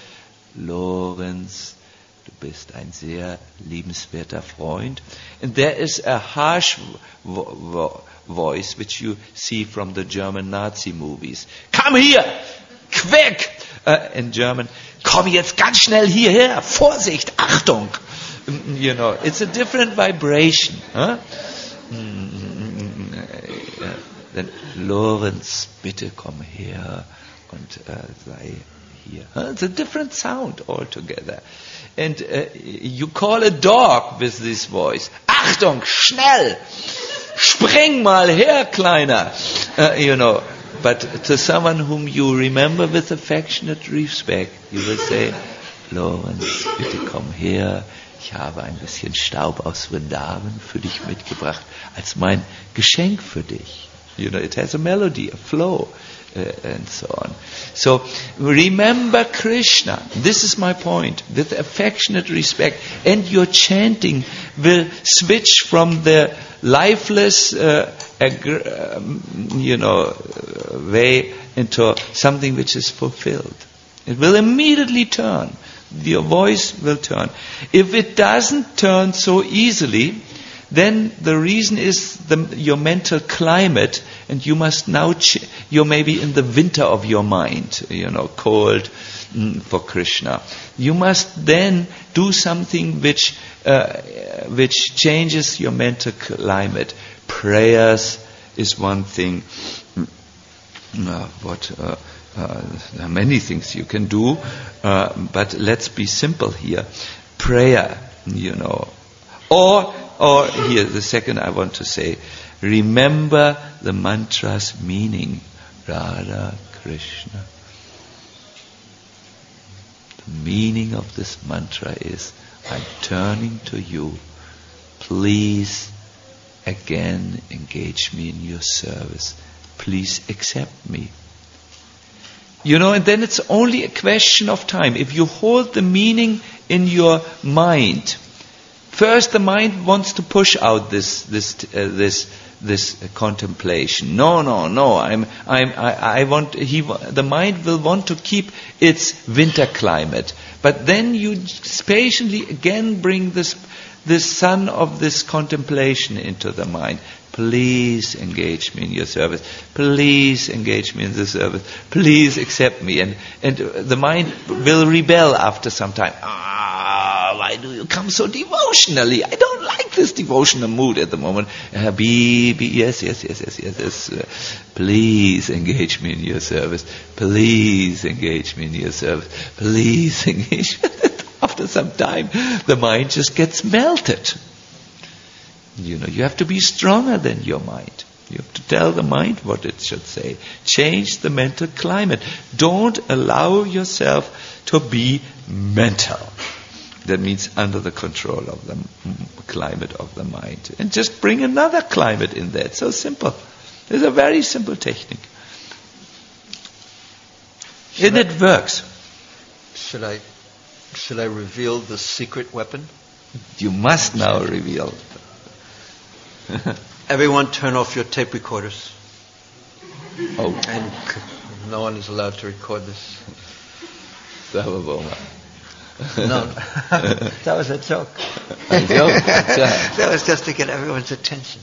Lorenz, du bist ein sehr liebenswerter Freund. And there is a harsh vo- vo- voice which you see from the German Nazi movies. Come here! Quick! Uh, in German, komm jetzt ganz schnell hierher! Vorsicht! Achtung! You know, it's a different vibration. Huh? Then Lorenz, bitte komm her und uh, sei hier. Huh? It's a different sound altogether. And uh, you call a dog with this voice. Achtung, schnell! Spring mal her, Kleiner! Uh, you know, but to someone whom you remember with affectionate respect, you will say, Lorenz, bitte komm her. Ich habe ein bisschen Staub aus Vrindavan für dich mitgebracht als mein Geschenk für dich. You know, it has a melody, a flow, uh, and so on. So, remember Krishna. This is my point. With affectionate respect. And your chanting will switch from the lifeless, uh, agr- um, you know, way into something which is fulfilled. It will immediately turn. Your voice will turn. If it doesn't turn so easily, then the reason is the, your mental climate, and you must now, ch- you're maybe in the winter of your mind, you know, cold mm, for Krishna. You must then do something which, uh, which changes your mental climate. Prayers is one thing. Uh, what, uh, uh, there are many things you can do, uh, but let's be simple here. Prayer, you know, or Or here, the second I want to say, remember the mantra's meaning. Radha Krishna. The meaning of this mantra is, I'm turning to you. Please again engage me in your service. Please accept me. You know, and then it's only a question of time. If you hold the meaning in your mind, first the mind wants to push out this this uh, this this uh, contemplation. No, no, no. I'm I'm I, I want he the mind will want to keep its winter climate. But then you patiently again bring this this sun of this contemplation into the mind. Please engage me in your service. Please engage me in the service. Please accept me. And and the mind will rebel after some time. Ah, why do you come so devotionally? I don't like this devotional mood at the moment. Uh, be, be, yes, yes, yes, yes, yes. yes. Uh, please engage me in your service. Please engage me in your service. Please engage. After some time, the mind just gets melted. You know, you have to be stronger than your mind. You have to tell the mind what it should say. Change the mental climate. Don't allow yourself to be mental. That means under the control of the climate of the mind. And just bring another climate in there. It's so simple. It's a very simple technique. And it works. Should I, should I reveal the secret weapon? You must now reveal. Everyone turn off your tape recorders. Oh. And no one is allowed to record this. No. That was a joke. A joke? That was just to get everyone's attention.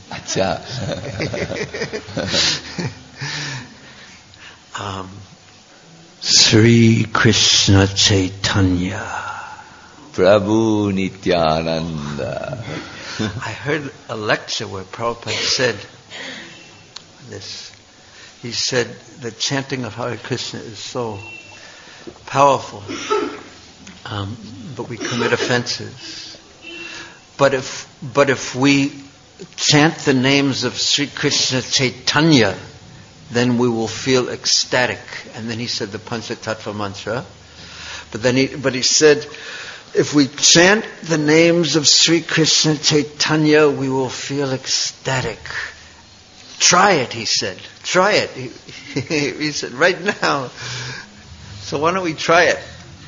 um, Sri Krishna Chaitanya. Prabhu Nityananda. I heard a lecture where Prabhupada said this. He said the chanting of Hare Krishna is so powerful, um, but we commit offenses. But if but if we chant the names of Sri Krishna Chaitanya, then we will feel ecstatic. And then he said the Panchatattva mantra. But then he but he said, if we chant the names of Sri Krishna Chaitanya, we will feel ecstatic. Try it, he said. Try it. He, he said, right now. So why don't we try it?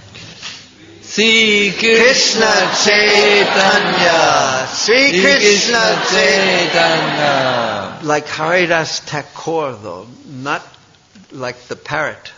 Sri Krishna Chaitanya, Sri Krishna Chaitanya. Like Haridas Thakur, though, not like the parrot.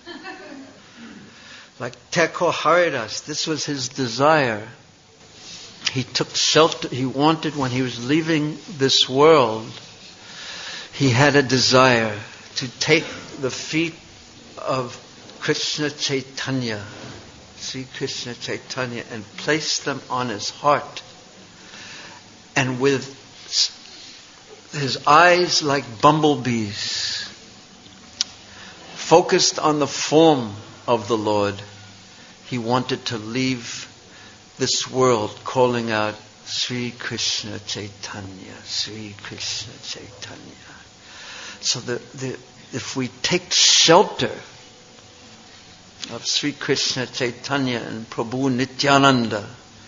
Like Thakur Haridas, this was his desire. He took shelter, he wanted, when he was leaving this world, he had a desire to take the feet of Krishna Chaitanya, Sri Krishna Chaitanya, and place them on his heart. And with his eyes like bumblebees, focused on the form of the Lord, he wanted to leave this world calling out Sri Krishna Chaitanya, Sri Krishna Chaitanya. So the, the, if we take shelter of Sri Krishna Chaitanya and Prabhu Nityananda,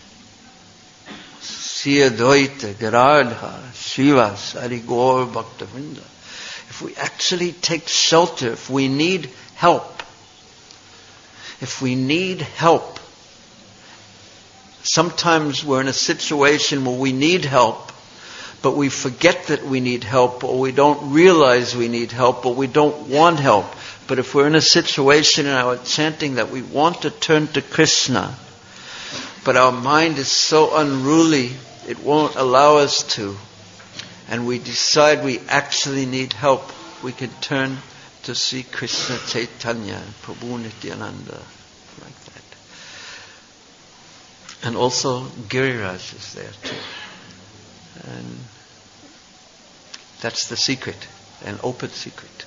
Sri Advaita, Giradha, Srivas, Hari Gaur Bhaktivinoda, if we actually take shelter, if we need help, If we need help, sometimes we're in a situation where we need help, but we forget that we need help, or we don't realize we need help, or we don't want help. But if we're in a situation in our chanting that we want to turn to Krishna, but our mind is so unruly, it won't allow us to, and we decide we actually need help, we can turn to see Krishna Chaitanya, Prabhu Nityananda, like that. And also Giriraj is there too. And that's the secret, an open secret.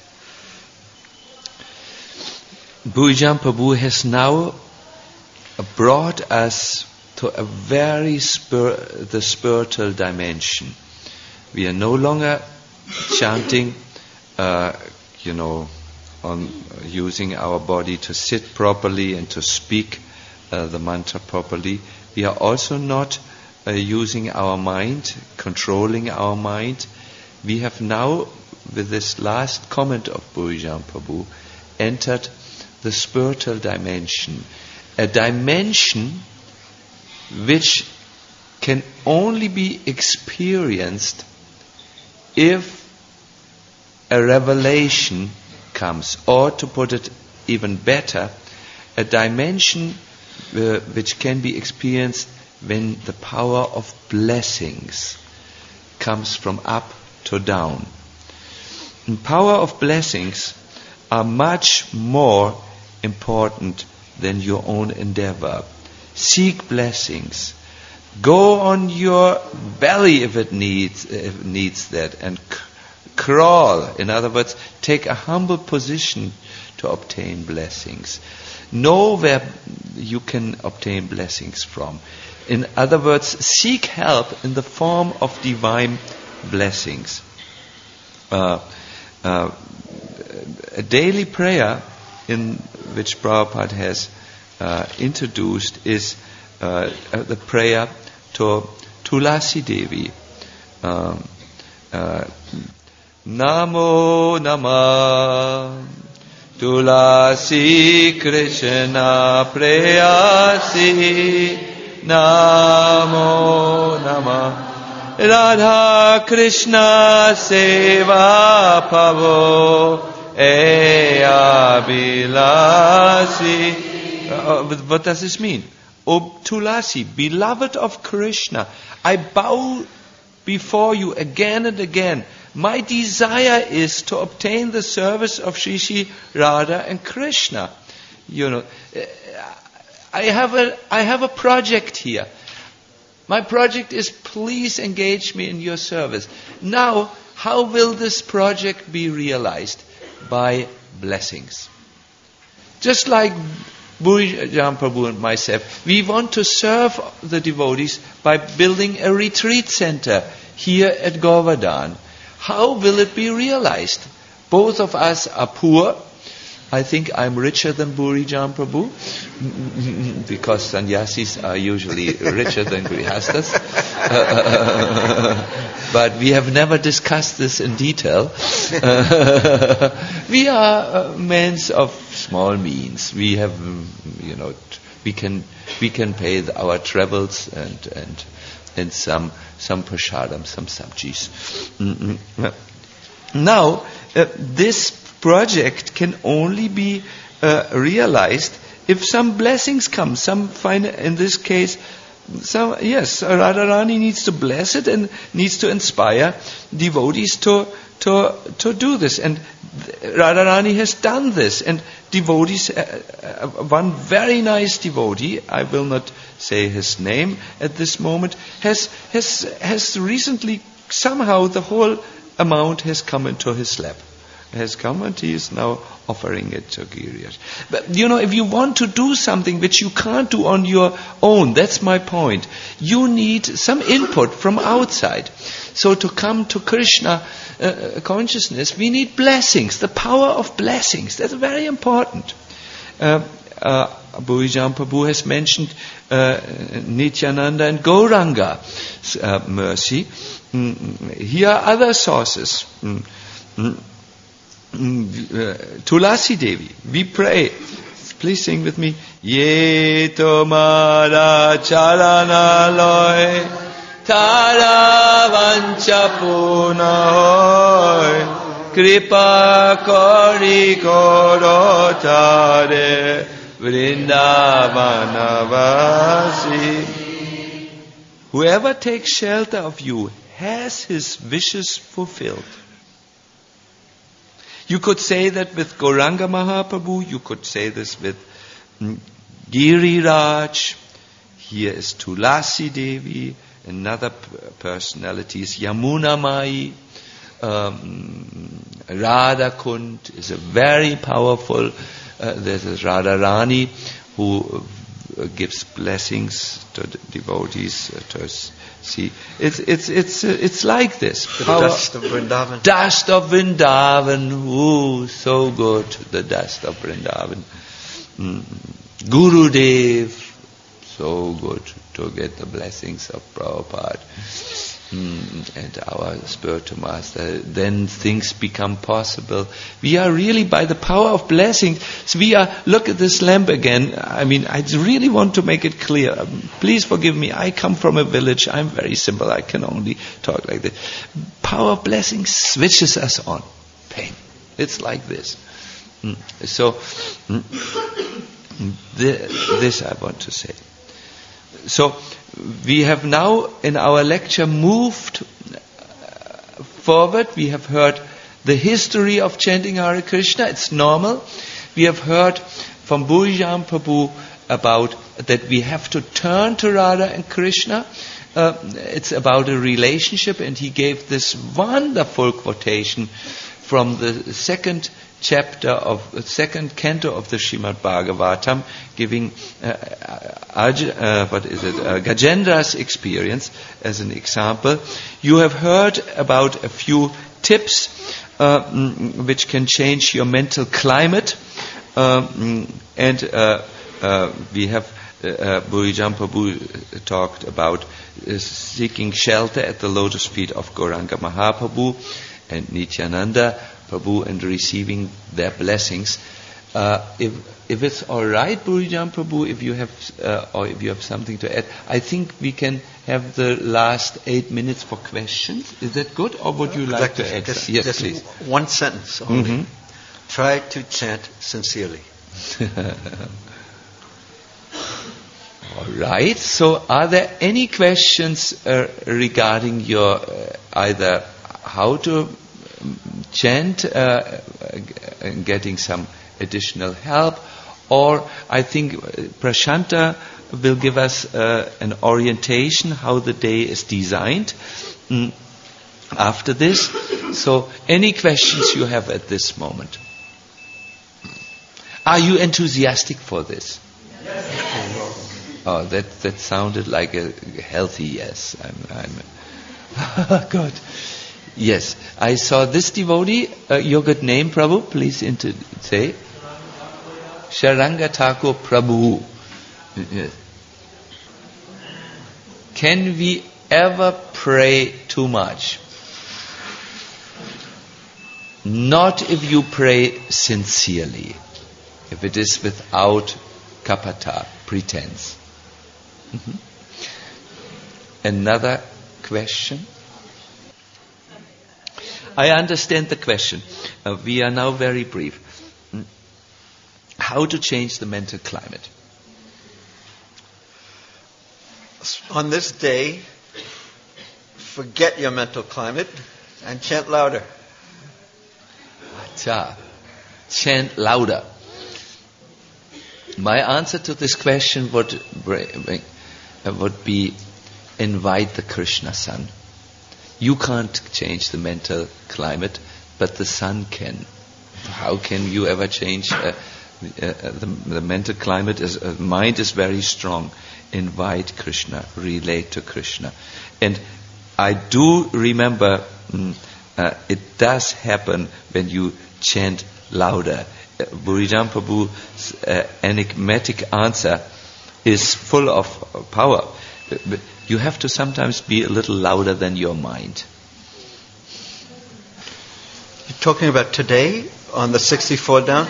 Bhujan Prabhu has now brought us to a very spir- the spiritual dimension. We are no longer chanting uh, you know, on using our body to sit properly and to speak uh, the mantra properly. We are also not uh, using our mind, controlling our mind. We have now, with this last comment of Bhujan Prabhu, entered the spiritual dimension. A dimension which can only be experienced if a revelation comes, or to put it even better, a dimension uh, which can be experienced when the power of blessings comes from up to down. The power of blessings are much more important than your own endeavor. Seek blessings. Go on your belly if it needs if it needs that, and c- crawl. In other words, take a humble position to obtain blessings. Know where you can obtain blessings from. In other words, seek help in the form of divine blessings. Uh, uh, a daily prayer in which Prabhupada has uh, introduced is uh, uh, the prayer to Tulasi Devi. Um, uh, Namo Namah Tulasi Krishna Prayasi Namo Namah Radha Krishna Seva Pavo Eya Bilasi. Uh, what does this mean? O Tulasi, beloved of Krishna, I bow before you again and again. My desire is to obtain the service of Shri Shri Radha and Krishna. You know, I have a I have a project here. My project is, please engage me in your service. Now, how will this project be realized? By blessings. Just like Burijan Prabhu and myself, we want to serve the devotees by building a retreat center here at Govardhan. How will it be realized? Both of us are poor. I think I'm richer than Burijan Prabhu, because sannyasis are usually richer than grihastas. But we have never discussed this in detail. We are uh, men of small means. We have, you know, we can we can pay the, our travels and and and some some prashadam, some sabjis. Mm-hmm. Now uh, this project can only be uh, realized if some blessings come. Some find, in this case, some, yes, Radharani needs to bless it and needs to inspire devotees to to to do this. And Radharani has done this. And devotees, uh, uh, one very nice devotee, I will not say his name at this moment, has has has recently, somehow the whole amount has come into his lap. Has come and he is now offering it to Girish. But you know, if you want to do something which you can't do on your own, that's my point. You need some input from outside. So to come to Krishna uh, consciousness, we need blessings, the power of blessings. That's very important. Uh, uh, Burijan Prabhu has mentioned uh, Nityananda and Gauranga uh, mercy. Mm, here are other sources. Mm, mm. Tulasi Devi, we pray. Please sing with me. Ye tomara charana loy tara vancha puna hoy kripa kori koro tare vrindavanavasi. Whoever takes shelter of you has his wishes fulfilled. You could say that with Gauranga Mahaprabhu, you could say this with mm, Giriraj. Here is Tulasi Devi. Another p- personality is Yamuna Mai. Um, Radha Kund is a very powerful, uh, there's a Radharani who uh, gives blessings to the devotees, uh, to us. See, it's it's it's uh, it's like this. The dust of Vrindavan. Dust of Vrindavan. Ooh, so good. The dust of Vrindavan. Mm. Gurudev. So good to get the blessings of Prabhupada. mm, and our spiritual master, then things become possible. We are really, by the power of blessing, so we are, look at this lamp again. I mean, I really want to make it clear. Please forgive me, I come from a village, I'm very simple, I can only talk like this. Power of blessing switches us on. Pain. It's like this. Mm. So, mm, the, this I want to say. So, we have now in our lecture moved forward. We have heard the history of chanting Hare Krishna. It's normal. We have heard from Burijan Prabhu about that we have to turn to Radha and Krishna. Uh, it's about a relationship, and he gave this wonderful quotation from the second chapter of the second canto of the Srimad Bhagavatam, giving uh, uh, what is it, uh, Gajendra's experience as an example. You have heard about a few tips uh, which can change your mental climate, uh, and uh, uh, we have uh, Burijan Prabhu talked about uh, seeking shelter at the lotus feet of Gauranga Mahaprabhu and Nityananda Prabhu and receiving their blessings. Uh, if if it's all right, Burijan Prabhu, if you have uh, or if you have something to add, I think we can have the last eight minutes for questions. Is that good, or would you like to add? Just, yes, just please. One sentence only. Mm-hmm. Try to chant sincerely. All right. So, are there any questions uh, regarding your uh, either how to chant, uh, getting some additional help, or I think Prashanta will give us uh, an orientation how the day is designed mm, after this. So, any questions you have at this moment? Are you enthusiastic for this? Yes. Oh, that that sounded like a healthy yes. I'm, I'm good. Yes, I saw this devotee. Uh, your good name, Prabhu, please inter- say. Sharanga Thakur Prabhu. Yes. Can we ever pray too much? Not if you pray sincerely. If it is without kapata, pretense. Mm-hmm. Another question? I understand the question. Uh, we are now very brief. How to change the mental climate? On this day, forget your mental climate and chant louder. Acha. Chant louder. My answer to this question would, would be invite the Krishna sun. You can't change the mental climate, but the sun can. How can you ever change uh, uh, the, the mental climate? Is uh, mind is very strong. Invite Krishna, relate to Krishna, and I do remember mm, uh, it does happen when you chant louder. Uh, Burijan Prabhu's uh, enigmatic answer is full of power. But you have to sometimes be a little louder than your mind. You're talking about today on the sixty-four down?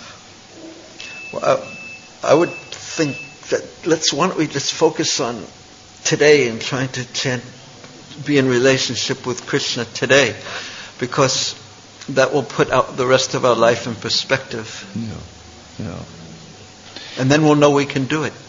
Well, I, I would think that let's why don't we just focus on today and trying to chant, be in relationship with Krishna today, because that will put out the rest of our life in perspective. Yeah, yeah. And then we'll know we can do it.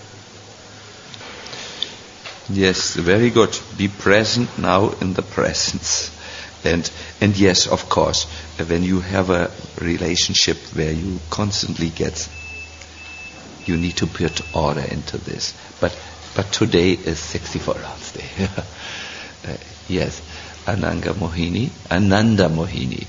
Yes, very good. Be present now in the presence. And and yes, of course, when you have a relationship where you constantly get, you need to put order into this. But but today is sixty-four rounds day. uh, yes, Ananga Mohini, Ananda Mohini.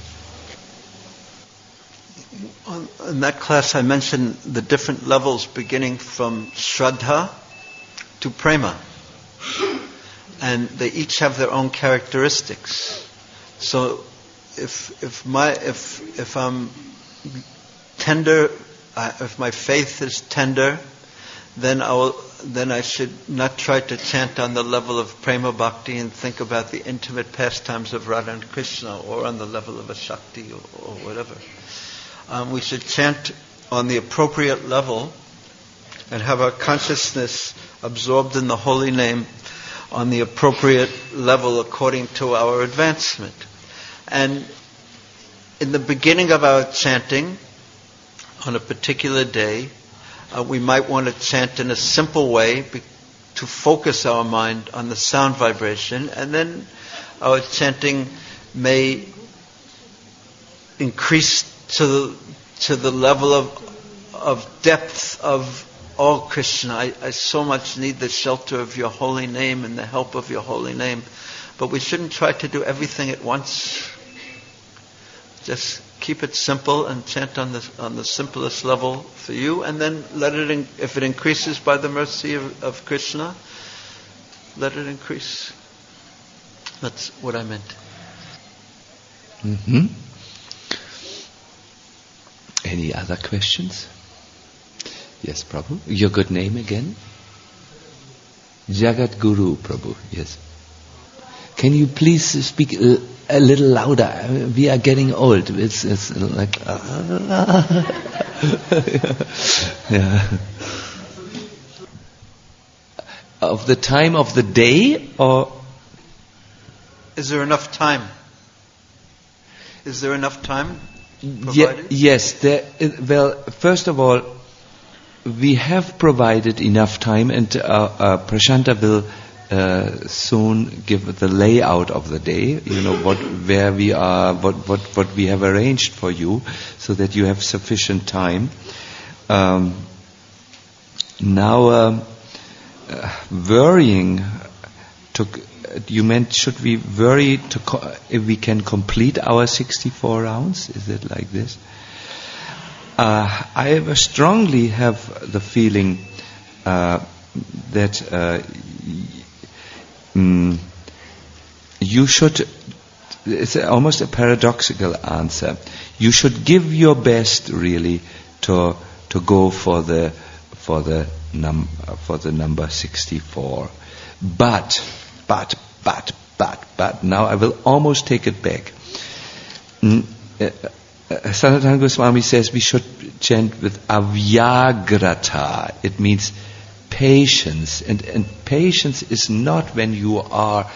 On, in that class I mentioned the different levels beginning from Shraddha to Prema. And they each have their own characteristics. So, if if my if if I'm tender, uh, if my faith is tender, then I will then I should not try to chant on the level of prema bhakti and think about the intimate pastimes of Radha and Krishna, or on the level of a Shakti or, or whatever. Um, we should chant on the appropriate level and have our consciousness absorbed in the holy name on the appropriate level according to our advancement. And in the beginning of our chanting, on a particular day, uh, we might want to chant in a simple way be- to focus our mind on the sound vibration, and then our chanting may increase to the, to the level of, of depth of, oh Krishna, I, I so much need the shelter of your holy name and the help of your holy name. But we shouldn't try to do everything at once. Just keep it simple and chant on the on the simplest level for you, and then let it, in, if it increases by the mercy of, of Krishna, let it increase. That's what I meant. Mm-hmm. Any other questions? Yes, Prabhu. Your good name again? Jagat Guru, Prabhu. Yes. Can you please speak a, a little louder? We are getting old. It's, it's like... Uh, yeah. Of the time of the day, or... Is there enough time? Is there enough time provided? Yeah, yes. There, well, first of all, we have provided enough time, and uh, uh, Prashanta will uh, soon give the layout of the day. You know what, where we are, what what what we have arranged for you, so that you have sufficient time. Um, now, um, uh, worrying. To, you meant should we worry to co- if we can complete our sixty-four rounds? Is it like this? Uh, I strongly have the feeling uh, that uh, mm, you should, it's almost a paradoxical answer, you should give your best really to to go for the for the num for the number sixty-four. But but but but but now I will almost take it back. Mm, uh, Uh, Sanatana Goswami says we should chant with avyagrata. It means patience. And, and patience is not when you are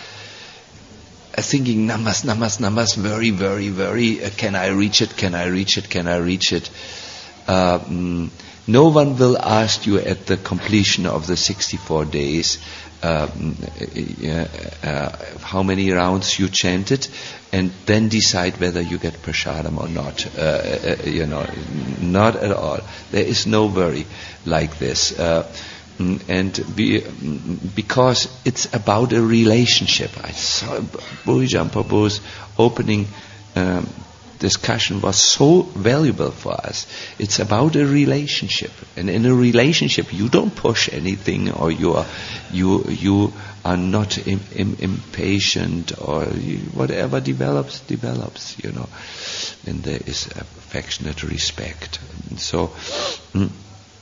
uh, thinking namas, namas, namas, very, very, very, uh, can I reach it, can I reach it, can I reach it. Uh, mm, no one will ask you at the completion of the sixty-four days uh, uh, uh, how many rounds you chanted, and then decide whether you get prasadam or not. Uh, uh, you know, not at all. There is no worry like this. Uh, and be, because it's about a relationship. I saw Bhujan Prabhu's opening um, discussion was so valuable for us. It's about a relationship, and in a relationship, you don't push anything, or you are you you are not im, im, impatient, or you, whatever develops develops. You know, and there is affectionate respect. And so, mm,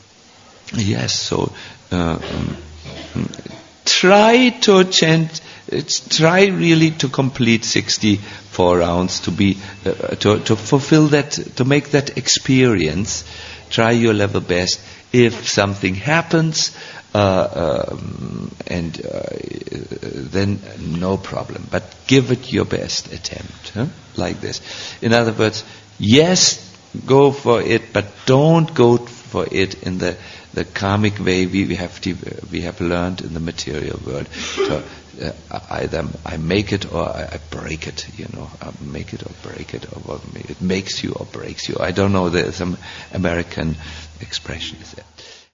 yes. So uh, um, try to chant. It's try really to complete sixty-four rounds, to be uh, to to fulfill that, to make that experience. Try your level best. If something happens, uh, um, and uh, then no problem. But give it your best attempt, huh? Like this. In other words, yes, go for it, but don't go for it in the the karmic way we, we have to, we have learned in the material world. So, Uh, either I make it or I, I break it, you know, I make it or break it, or what, it makes you or breaks you. I don't know, there's some American expression is there.